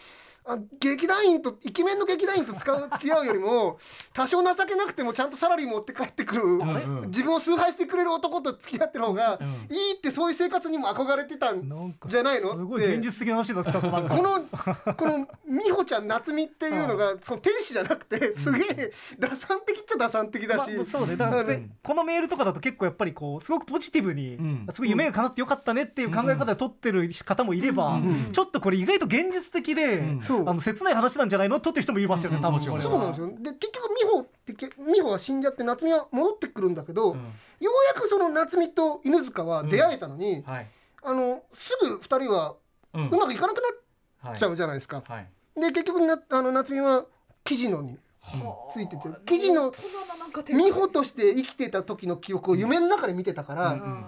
劇団員とイケメンの劇団員と付き合うよりも多少情けなくてもちゃんとサラリー持って帰ってくる、自分を崇拝してくれる男と付き合ってる方がいいって、そういう生活にも憧れてたんじゃないのって。 すごい現実的な話だった。この美穂ちゃん夏美っていうのがその天使じゃなくて、すげえ打算的っちゃ打算的だし、 そうね。だからこのメールとかだと結構やっぱりこうすごくポジティブに、すごい夢が叶ってよかったねっていう考え方で撮ってる方もいれば、ちょっとこれ意外と現実的で、切ない話なんじゃないのとって人もいますよね、多分。 そうなんですよ。で結局美穂は死んじゃって夏美は戻ってくるんだけど、ようやくその夏美と犬塚は出会えたのに、すぐ2人はうまくいかなくなっちゃうじゃないですか。で結局夏美は木地野についてて、木地野美穂として生きてた時の記憶を夢の中で見てたから、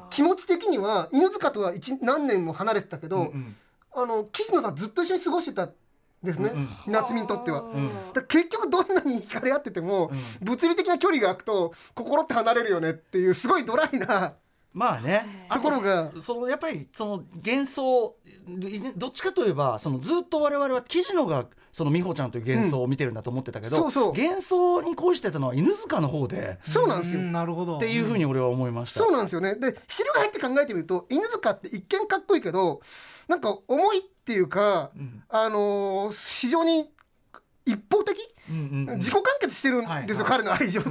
気持ち的には犬塚とは何年も離れてたけど、木地野とはずっと一緒に過ごしてたですね、夏美にとっては。だ結局どんなに惹かれ合ってても、物理的な距離が空くと心って離れるよねっていう、すごいドライなまあね、 ところがやっぱりその幻想、どっちかといえばずっと我々は木地野がその美穂ちゃんという幻想を見てるんだと思ってたけど、幻想に恋してたのは犬塚の方で、 そうなんですよ。 なるほど。 っていうふうに俺は思いました。 そうなんですよね。で翻って考えてみると、犬塚って一見かっこいいけど、なんか重いっていうか、非常に一方的、自己完結してるんですよ、彼の愛情って。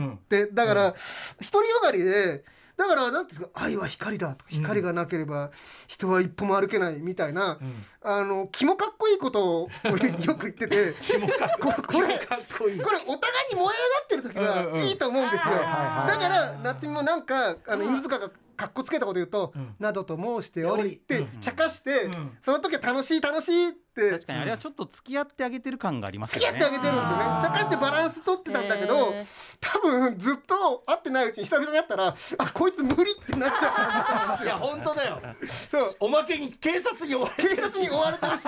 だから独りよがりで、だからなんですか、愛は光だとか、光がなければ人は一歩も歩けないみたいな、キモかっこいいことをよく言っててこれお互いに燃え上がってる時はいいと思うんですよ。だから夏美もなんか犬塚がかっこつけたこと言うと、などと申しておりって茶化して、その時は楽しいって、 確かにあれはちょっと付き合ってあげてる感がありますよね。 付き合ってあげてるんですよね。茶化してバランス取ってたんだけど、多分ずっと会ってないうちに久々に会ったら、こいつ無理ってなっちゃうんですよ。 いや本当だよ。 そうおまけに警察に追われてるし、 警察に追われてるし、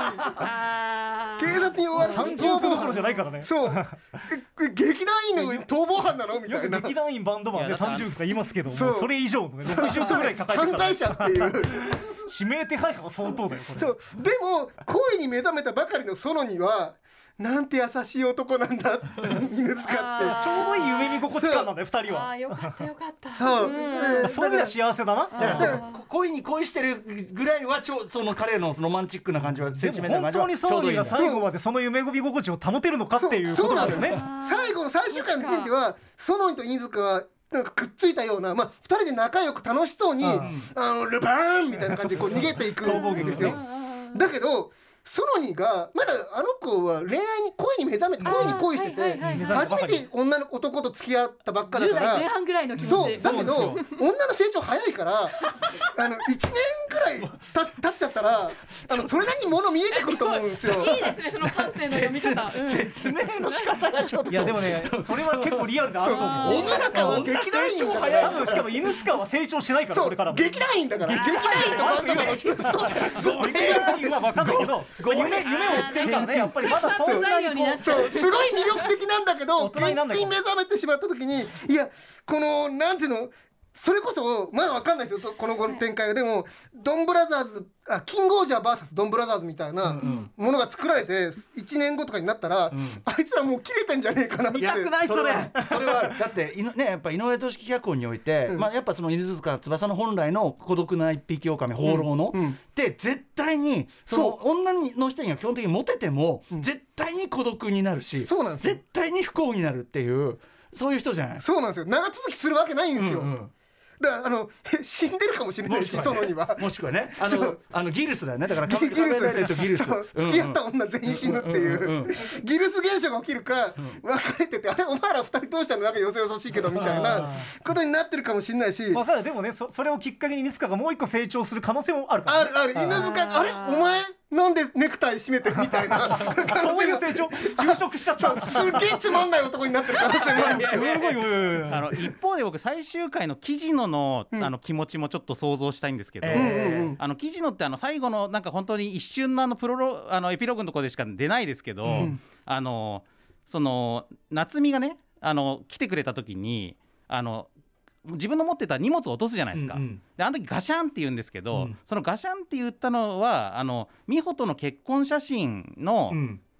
30分どころじゃないからね。 そう劇団員の逃亡犯なのみたいな。 劇団員バンドマンで30分とか言いますけども、それ以上のね60分ぐらい抱えてる犯罪者っていう指名手配犯は相当だよこれ。 そうでも恋に目覚めたばかりの園には、なんて優しい男なんだ犬塚ってちょうどいい夢見心地感なんだよ2人は。 よかったよかった。 そうそういう意味では幸せだな。 恋に恋してるぐらいはその彼のロマンチックな感じは、センチメンタルな感じはちょうどいいんだ。 本当にソニーが最後までその夢見心地を保てるのかっていうことだよね。 最後の最終回の時点では園にと犬塚はなんかくっついたような、2人で仲良く楽しそうにルバーンみたいな感じでこう逃げていくんですよ。だけど園にがまだあの子は恋に目覚めて恋に恋してて、初めて男と付き合ったばっかだから、 10代前半ぐらいの気持ち。 そうだけど女の成長早いから1年ぐらい経っちゃったらそれなりにもの見えてくると思うんですよ。 いいですね、その感性の読み方。 説明の仕方がちょっと。 いやでもね、それは結構リアルであると思う。 犬塚は劇団員だから、 多分しかも犬塚は成長しないから、これからも劇団員だから、劇団員とバンドマンはずっと劇団員は分かんないけど、夢を追ってるからね、やっぱりまだそんなにそうすごい魅力的なんだけど、現実目覚めてしまった時に、いやこのなんていうの、それこそまだ分かんないですよ、この後の展開は。でもドンブラザーズ、キングオージャー VS ドンブラザーズみたいなものが作られて1年後とかになったら、あいつらもう切れてんじゃねえかなって。 見たくないそれはだってやっぱ井上俊樹脚本において、やっぱその犬塚翼の本来の孤独な一匹狼放浪ので、絶対にその女の人には基本的にモテても絶対に孤独になるし、絶対に不幸になるっていう、そういう人じゃない。 そうなんですよ。長続きするわけないんですよ。だから死んでるかもしれないし、園にはもしくはねギルスだよね。だからギルス付き合った女全員死ぬっていうギルス現象が起きるか、別れてて、あれお前ら2人どうしたの、なんかよそよそしいけどみたいなことになってるかもしれないし、 でもね、それをきっかけに犬塚がもう一個成長する可能性もあるから。 ある犬塚、あれお前なんでネクタイ締めてるみたいなそういう成長、就職しちゃった。 すっげえつまんない男になってる可能性もあるんですよ。 すごい。一方で僕最終回の木地野の気持ちもちょっと想像したいんですけど、木地野って最後のなんか本当に一瞬のエピローグのところでしか出ないですけど、その夏美がね来てくれた時に自分の持ってた荷物を落とすじゃないですか。であの時ガシャンって言うんですけど、そのガシャンって言ったのは美穂との結婚写真の、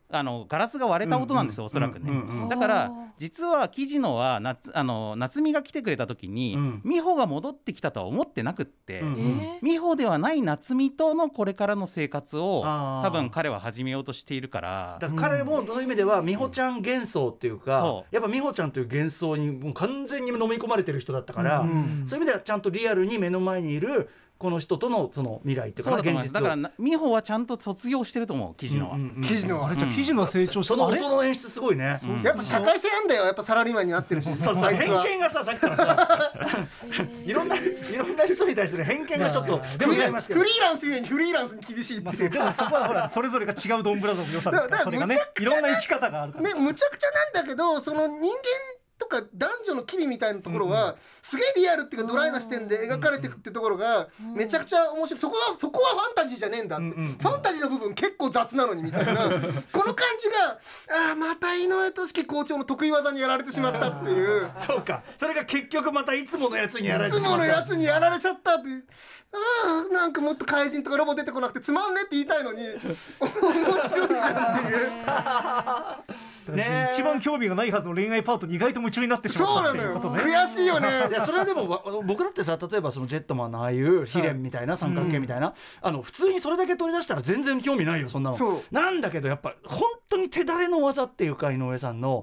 ガラスが割れた音なんですよ、おそらくね。だから実は記事のは夏美が来てくれた時に、美穂が戻ってきたとは思ってなくって、美穂ではない夏美とのこれからの生活を多分彼は始めようとしているから、 だから彼もそういう意味では美穂ちゃん幻想っていうか、やっぱ美穂ちゃんという幻想にもう完全に飲み込まれてる人だったから、そういう意味ではちゃんとリアルに目の前にいるこの人とのその未来っていうか、現実だから美穂はちゃんと卒業してると思う、記事のは。 記事のあれじゃ記事の成長して、 その音の演出すごいね。 やっぱ社会性あんだよ、やっぱサラリーマンになってるし。 偏見がさっきからさいろんな人に対する偏見がちょっとでもね、フリーランスゆえにフリーランスに厳しいっていう。 でもそこはほらそれぞれが違うドンブラザーズの良さですから、それがねいろんな生き方があるからね、むちゃくちゃなんだけど、その人間とか男女の機微みたいなところはすげえリアルっていうかドライな視点で描かれていくってところがめちゃくちゃ面白い。そこはファンタジーじゃねえんだって、ファンタジーの部分結構雑なのにみたいなこの感じが、また井上俊樹校長の得意技にやられてしまったっていう。 そうか、それが結局またいつものやつにやられてしまった。 いつものやつにやられちゃったって。なんかもっと怪人とかロボ出てこなくてつまんねって言いたいのに面白いじゃんっていうね。一番興味がないはずの恋愛パートに意外と夢中になってしまったっていうことね。 悔しいよね。 いやそれはでも僕だってさ、例えばそのジェットマンのああいうヒレンみたいな三角形みたいな、普通にそれだけ取り出したら全然興味ないよ、そんなの。なんだけどやっぱ本当に手だれの技っていうか、井上さんの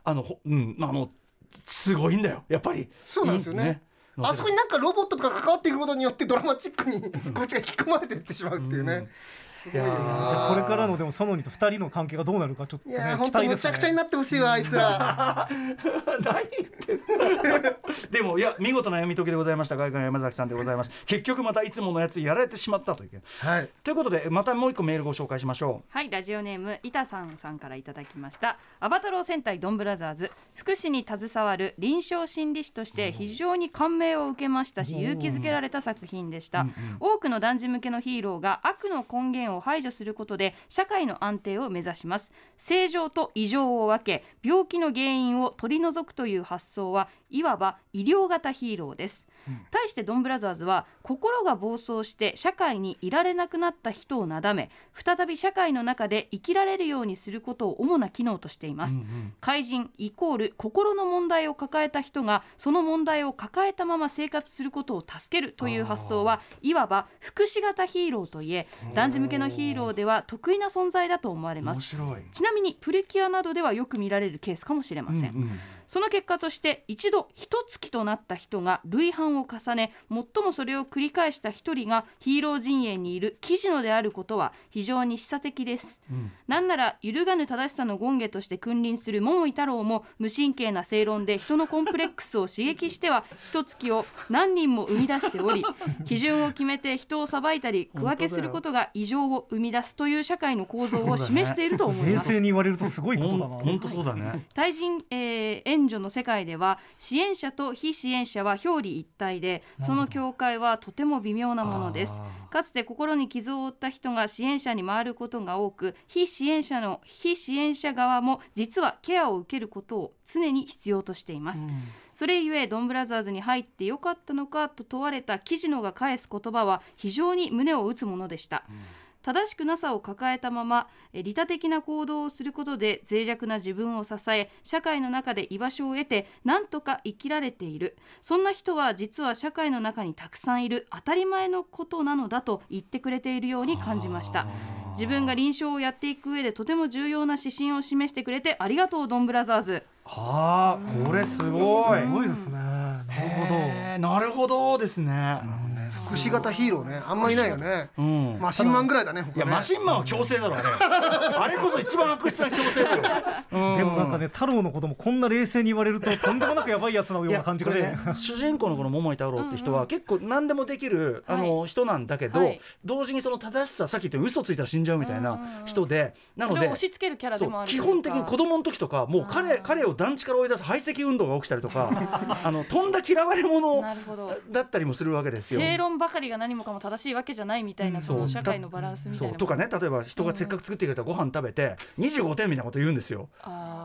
すごいんだよやっぱり。 そうなんですよね。あそこになんかロボットとか関わっていくことによってドラマチックにこっちが引き込まれていってしまうっていうね。 じゃあこれからのでもソノニと2人の関係がどうなるかちょっとね、期待ですね。 むちゃくちゃになってほしいわあいつら。 何言ってんのでもいや見事な読み解きでございました。外観山崎さんでございます。結局またいつものやつやられてしまったという、ということでまたもう一個メールご紹介しましょう。 はい、ラジオネーム板さんからいただきました。アバタロー戦隊ドンブラザーズ、福祉に携わる臨床心理士として非常に感銘を受けましたし、勇気づけられた作品でした。多くの男児向けのヒーローが悪の根源を排除することで社会の安定を目指します。正常と異常を分け、病気の原因を取り除くという発想はいわば医療型ヒーローです。対してドンブラザーズは心が暴走して社会にいられなくなった人をなだめ、再び社会の中で生きられるようにすることを主な機能としています。怪人イコール心の問題を抱えた人がその問題を抱えたまま生活することを助けるという発想はいわば福祉型ヒーローといえ、男児向けのヒーローでは得意な存在だと思われます。ちなみにプリキュアなどではよく見られるケースかもしれません。その結果として一度一月となった人が累犯を重ね、最もそれを繰り返した一人がヒーロー陣営にいるキジノであることは非常に示唆的です。なんなら揺るがぬ正しさの権下として君臨する桃井太郎も無神経な正論で人のコンプレックスを刺激しては一月を何人も生み出しており、基準を決めて人を裁いたり区分けすることが異常を生み出すという社会の構造を示していると思います。 冷静に言われるとすごいことだな。 本当そうだね。 対人、援助の世界では支援者と非支援者は表裏一体で、その境界はとても微妙なものです。かつて心に傷を負った人が支援者に回ることが多く、非支援者側も実はケアを受けることを常に必要としています。それゆえドンブラザーズに入ってよかったのかと問われたキジノが返す言葉は非常に胸を打つものでした。正しくなさを抱えたまま利他的な行動をすることで脆弱な自分を支え、社会の中で居場所を得てなんとか生きられている、そんな人は実は社会の中にたくさんいる、当たり前のことなのだと言ってくれているように感じました。自分が臨床をやっていく上でとても重要な指針を示してくれてありがとうドンブラザーズ。 これすごい。 すごいですね。 なるほどですね。 福祉型ヒーローね、あんまいないよね。マシンマンぐらいだね。 いやマシンマンは強制だろあれこそ一番悪質な強制だよ。 でもなんかね、太郎のこともこんな冷静に言われるととんでもなくやばいやつのような感じがね。 主人公のこの桃井太郎って人は結構何でもできる人なんだけど、同時にその正しさ、さっき言った嘘ついたら死んじゃうみたいな人で、なのでそれを押し付けるキャラでもあるというか、 基本的に子供の時とかもう彼を団地から追い出す排斥運動が起きたりとかとんだ嫌われ者だったりもするわけですよ。 正論ばかりが何もかも正しいわけじゃないみたいな、その社会のバランスみたいなとかね、例えば人がせっかく作ってくれたご飯食べて25点みたいなこと言うんですよ。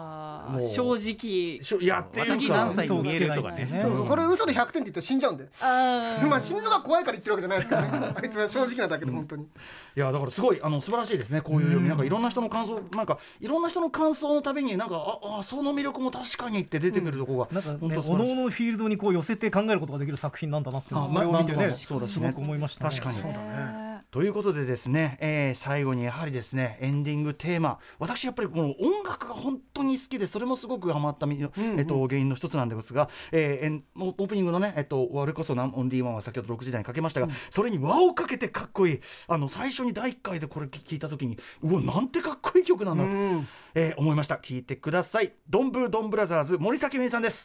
もう正直やってる私何歳に見えるとかね。 これ嘘で100点って言ったら死んじゃうんで。まあ死ぬのが怖いから言ってるわけじゃないですけどね。あいつは正直なだけで本当に。 いやだからすごい素晴らしいですねこういう読み。なんかいろんな人の感想いろんな人の感想のたびになんかその魅力も確かにって出てくるとこが、 なんかね各々のフィールドにこう寄せて考えることができる作品なんだなってこれを見てねすごく思いましたね。 確かにそうだね。ということでですね、最後にやはりですねエンディングテーマ、私やっぱりこの音楽が本当に好きでそれもすごくハマった原因の一つなんですが、オープニングのね我こそオンリーワンは先ほど6時台にかけましたが、それに輪をかけてかっこいい最初に第1回でこれ聞いた時にうわなんてかっこいい曲なんだと、思いました。聞いてください。ドンブードンブラザーズ森崎ウィンさんです。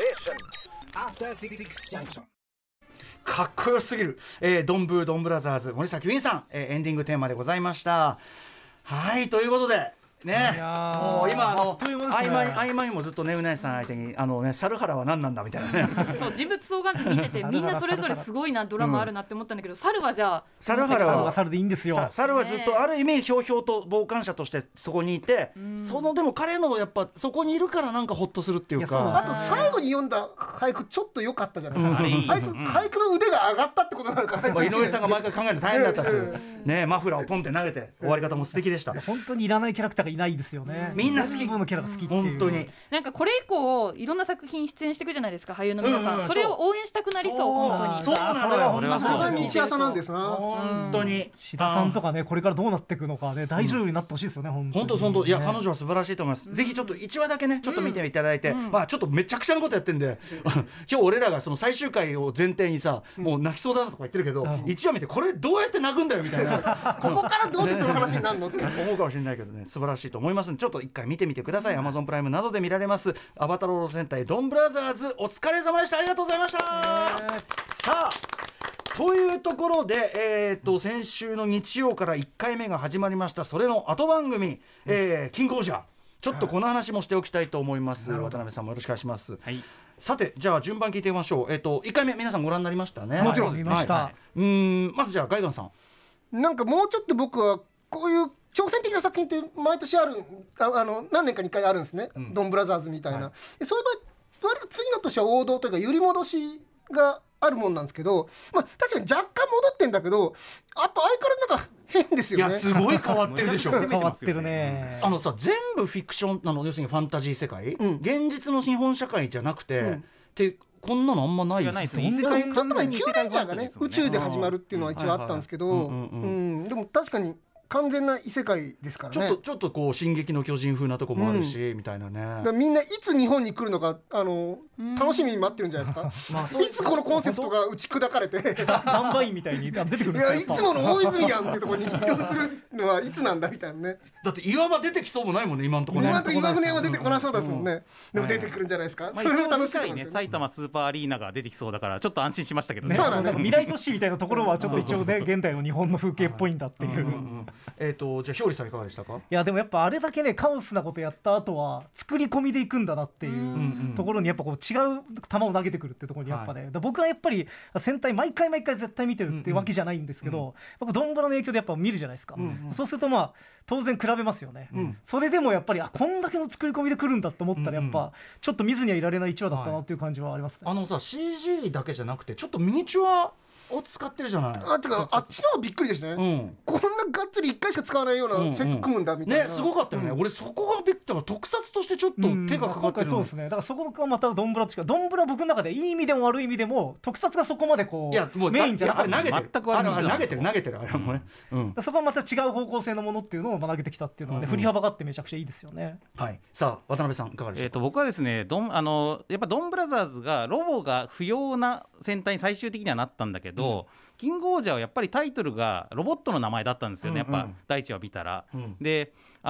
かっこよすぎる、ドンブードンブラザーズ森崎ウィンさん、エンディングテーマでございました。はいということでね、もう今曖昧もずっとねうなえさん相手に猿原は何なんだみたいなねそう人物相関図見ててみんなそれぞれすごいなドラマあるなって思ったんだけど、猿はじゃあ猿原は猿でいいんですよ。 猿はずっとある意味ひょうひょうと傍観者としてそこにいて、でも彼のやっぱそこにいるからなんかホッとするっていうか、 あと最後に読んだ俳句ちょっと良かったじゃないですか。あいつ俳句の腕が上がったってことなのかな。 井上さんが毎回考えるの大変だったですね。マフラーをポンって投げて終わり方も素敵でした。 本当にいらないキャラクターがいないですよね。 みんな好き、 全部のキャラが好きっていう。 本当になんかこれ以降いろんな作品出演していくじゃないですか俳優の皆さん、それを応援したくなりそう本当に。 そうなのよ。 それが日朝なんですな。 本当に志田さんとかねこれからどうなっていくのかね大女優になってほしいですよね。本当いや彼女は素晴らしいと思います。ぜひちょっと1話だけねちょっと見ていただいて、ちょっとめちゃくちゃなことやってんで今日俺らがその最終回を前提にさもう泣きそうだなとか言ってるけど、1話見てこれどうやって泣くんだよみたいなここからどうしてその話になるのって思うかもしれないけどね、素晴らしいと思いますのでちょっと一回見てみてください。 Amazon プライムなどで見られますアバタロー戦隊ドンブラザーズお疲れ様でした。ありがとうございました。さあというところで、先週の日曜から1回目が始まりましたそれの後番組、キングオージャーちょっとこの話もしておきたいと思います。渡辺さんもよろしくお願いします。さてじゃあ順番聞いてみましょう。1回目皆さんご覧になりましたね。 もちろん見ました。 まずじゃあガイガンさん、 なんかもうちょっと僕はこういう挑戦的な作品って毎年ある何年かに1回あるんですね、ドンブラザーズみたいな、そういう場合割と次の年は王道というか揺り戻しがあるもんなんですけど、確かに若干戻ってんだけどやっぱ相変わらずなんか変ですよね。 いやすごい変わってるでしょ変わってるね。 さ全部フィクションなの、要するにファンタジー世界、現実の日本社会じゃなくて、ってこんなのあんまないですね。 異世界ちょっとねキューレンジャーがね宇宙で始まるっていうのは一応あったんですけど、でも確かに完全な異世界ですからね。 ちょっとこう進撃の巨人風なとこもあるし、みたいなね。 だみんないつ日本に来るのか楽しみに待ってるんじゃないですか。いつこのコンセプトが打ち砕かれてダンバインみたいに出てくるんですか。 いつもの大泉やんっていうところに移動するのはいつなんだみたいなね。 だって岩場出てきそうもないもんね今のところね。 今のところ岩船は出てこなそうですもんね。でも出てくるんじゃないですか。 それを楽しみね。埼玉スーパーアリーナが出てきそうだからちょっと安心しましたけどね。 そうだね。 未来都市みたいなところはちょっと一応ね現代の日本の風景っぽいんだっていう。 じゃあひょうりさんいかがでしたか。 いやでもやっぱあれだけねカオスなことやった後は作り込みでいくんだなっていうところにやっぱこう違う球を投げてくるっていうところにやっぱね、僕はやっぱり戦隊毎回絶対見てるっていうわけじゃないんですけど、僕ドンブラの影響でやっぱ見るじゃないですか。そうすると当然比べますよね。それでもやっぱりこんだけの作り込みでくるんだと思ったらやっぱちょっと見ずにはいられない1話だったなっていう感じはありますね。 CG だけじゃなくてちょっとミニチュアを使ってるじゃない。 てかあっちの方がびっくりですね、こんながっつり1回しか使わないようなセット組むんだみたいな、 ね、すごかったよね、俺そこがびっくりだから特撮としてちょっと手がかかってるの、 そうですね。だからそこがまたドンブラと違う。ドンブラ僕の中でいい意味でも悪い意味でも特撮がそこまでこうメインじゃなくて全く投げてるあれもね、 そこはまた違う方向性のものっていうのを投げてきたっていうのはね、振り幅があってめちゃくちゃいいですよね。 さあ渡辺さんいかがでしょうか。 僕はですねやっぱドンブラザーズがロボが不要な戦隊に最終的にはなったんだけど、キングオージャーはやっぱりタイトルがロボットの名前だったんですよね、やっぱ第一話見たら、で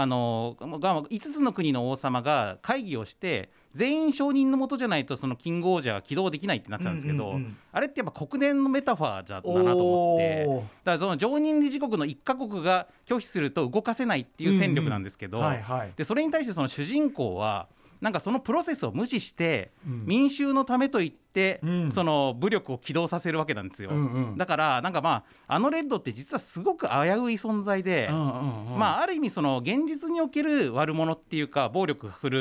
5つの国の王様が会議をして全員承認のもとじゃないとそのキングオージャーが起動できないってなったんですけど、あれってやっぱ国連のメタファーだなと思って、だからその常任理事国の1カ国が拒否すると動かせないっていう戦力なんですけど、でそれに対してその主人公はなんかそのプロセスを無視して民衆のためと言ってその武力を起動させるわけなんですよ。だからなんかレッドって実はすごく危うい存在で、ある意味その現実における悪者っていうか暴力振る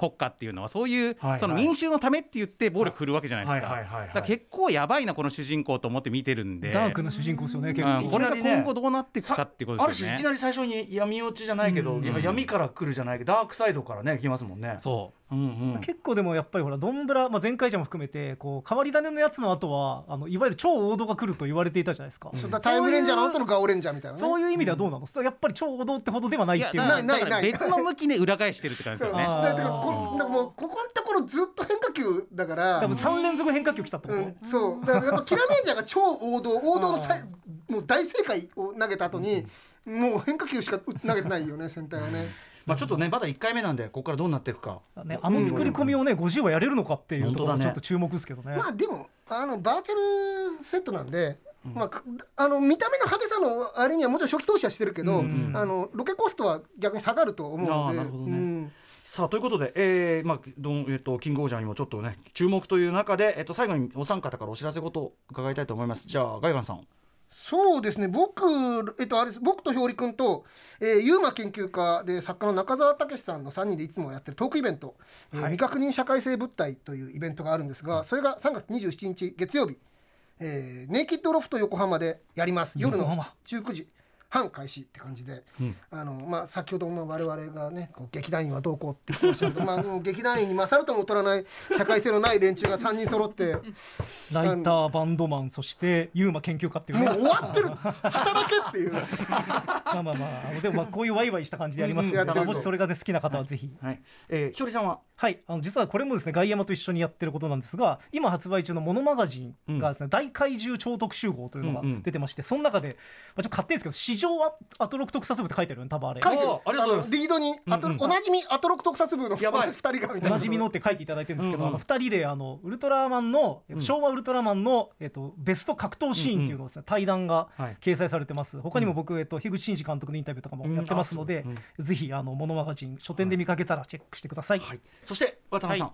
国家っていうのはそういう、その民衆のためって言って暴力振るわけじゃないですか。だから結構やばいなこの主人公と思って見てるんで、 ダークな主人公ですよね。結構これが今後どうなっていくかっていうことですよね。 ある種いきなり最初に闇落ちじゃないけど、闇から来るじゃないけどダークサイドからね来ますもんね。 そう、 結構でもやっぱりほらドンブラ、前回じゃも含めてこう変わり種のやつの後はいわゆる超王道が来ると言われていたじゃないですか。 タイムレンジャーの後のガオレンジャーみたいな、 そういう意味ではどうなの？やっぱり超王道ってほどではないっていう。 ない別の向きで裏返してるって感じですよね。 だからもうここのところずっと変化球だから多分3連続変化球来たってこと、 そうだからやっぱキラメージャーが超王道のもう大正解を投げた後に、もう変化球しか投げてないよね戦隊はね。 ちょっとねまだ1回目なんでここからどうなっていくか、 あの作り込みをね50話やれるのかっていうところちょっと注目ですけどね。 でもバーチャルセットなんで、見た目の派手さのあれにはもちろん初期投資はしてるけど、ロケコストは逆に下がると思うので。 なるほどね。さあということで、キングオージャーにもちょっとね注目という中で、最後にお三方からお知らせことを伺いたいと思います。じゃあガイガンさん。 そうですね、僕とひょうりくんと、ユーマ研究家で作家の中澤武さんの3人でいつもやってるトークイベント、未確認社会性物体というイベントがあるんですが、それが3月27日月曜日、ネイキッドロフト横浜でやります。夜の19時半開始って感じで、先ほども我々がね劇団員はどうこうって言ってましたけど、劇団員に勝るとも劣らない社会性のない連中が3人揃ってライターバンドマンそしてユーマ研究家っていうね、 もう終わってる働けっていうでもこういうワイワイした感じでやりますので、もしそれが好きな方はぜひ。 ひょりさんは？ 実はこれもですね外山と一緒にやってることなんですが、今発売中のモノマガジンがですね、大怪獣超特集号というのが出てまして、その中でちょっと勝手ですけど史上アトロク特撮部って書いてるよね、多分あれ。 書いてる。ありがとうございます。リードにおなじみアトロク特撮部の2人がみたいな。 おなじみのって書いていただいてるんですけど、2人でウルトラマンの昭和ウルトラマンのベスト格闘シーンっていうのをですね対談が掲載されてます。他にも僕樋口真嗣監督のインタビューとかもやってますので、ぜひモノマガジン書店で見かけたらチェックしてください。 そして渡辺さん。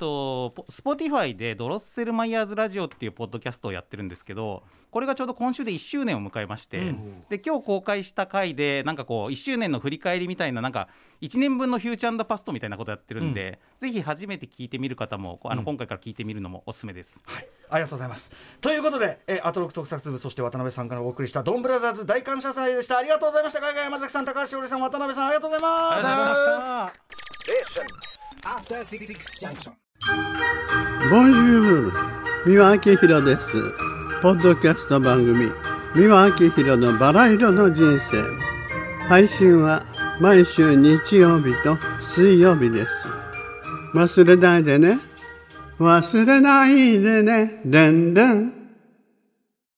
Spotify でドロッセルマイヤーズラジオっていうポッドキャストをやってるんですけど、これがちょうど今週で1周年を迎えまして、で今日公開した回でなんかこう1周年の振り返りみたいな、なんか1年分のフューチャーパストみたいなことやってるんで、ぜひ初めて聞いてみる方も今回から聞いてみるのもおすすめです。 ありがとうございます。ということで、アトロク特撮部そして渡辺さんからお送りしたドンブラザーズ大感謝祭でした。ありがとうございました。ガイガイ山崎さん、高橋ひょりさん、渡辺さん、ありがとうございます。 ボンジュール、三輪明宏です。ポッドキャスト番組三輪明宏のバラ色の人生、配信は毎週日曜日と水曜日です。忘れないでね、忘れないでね、でんでん。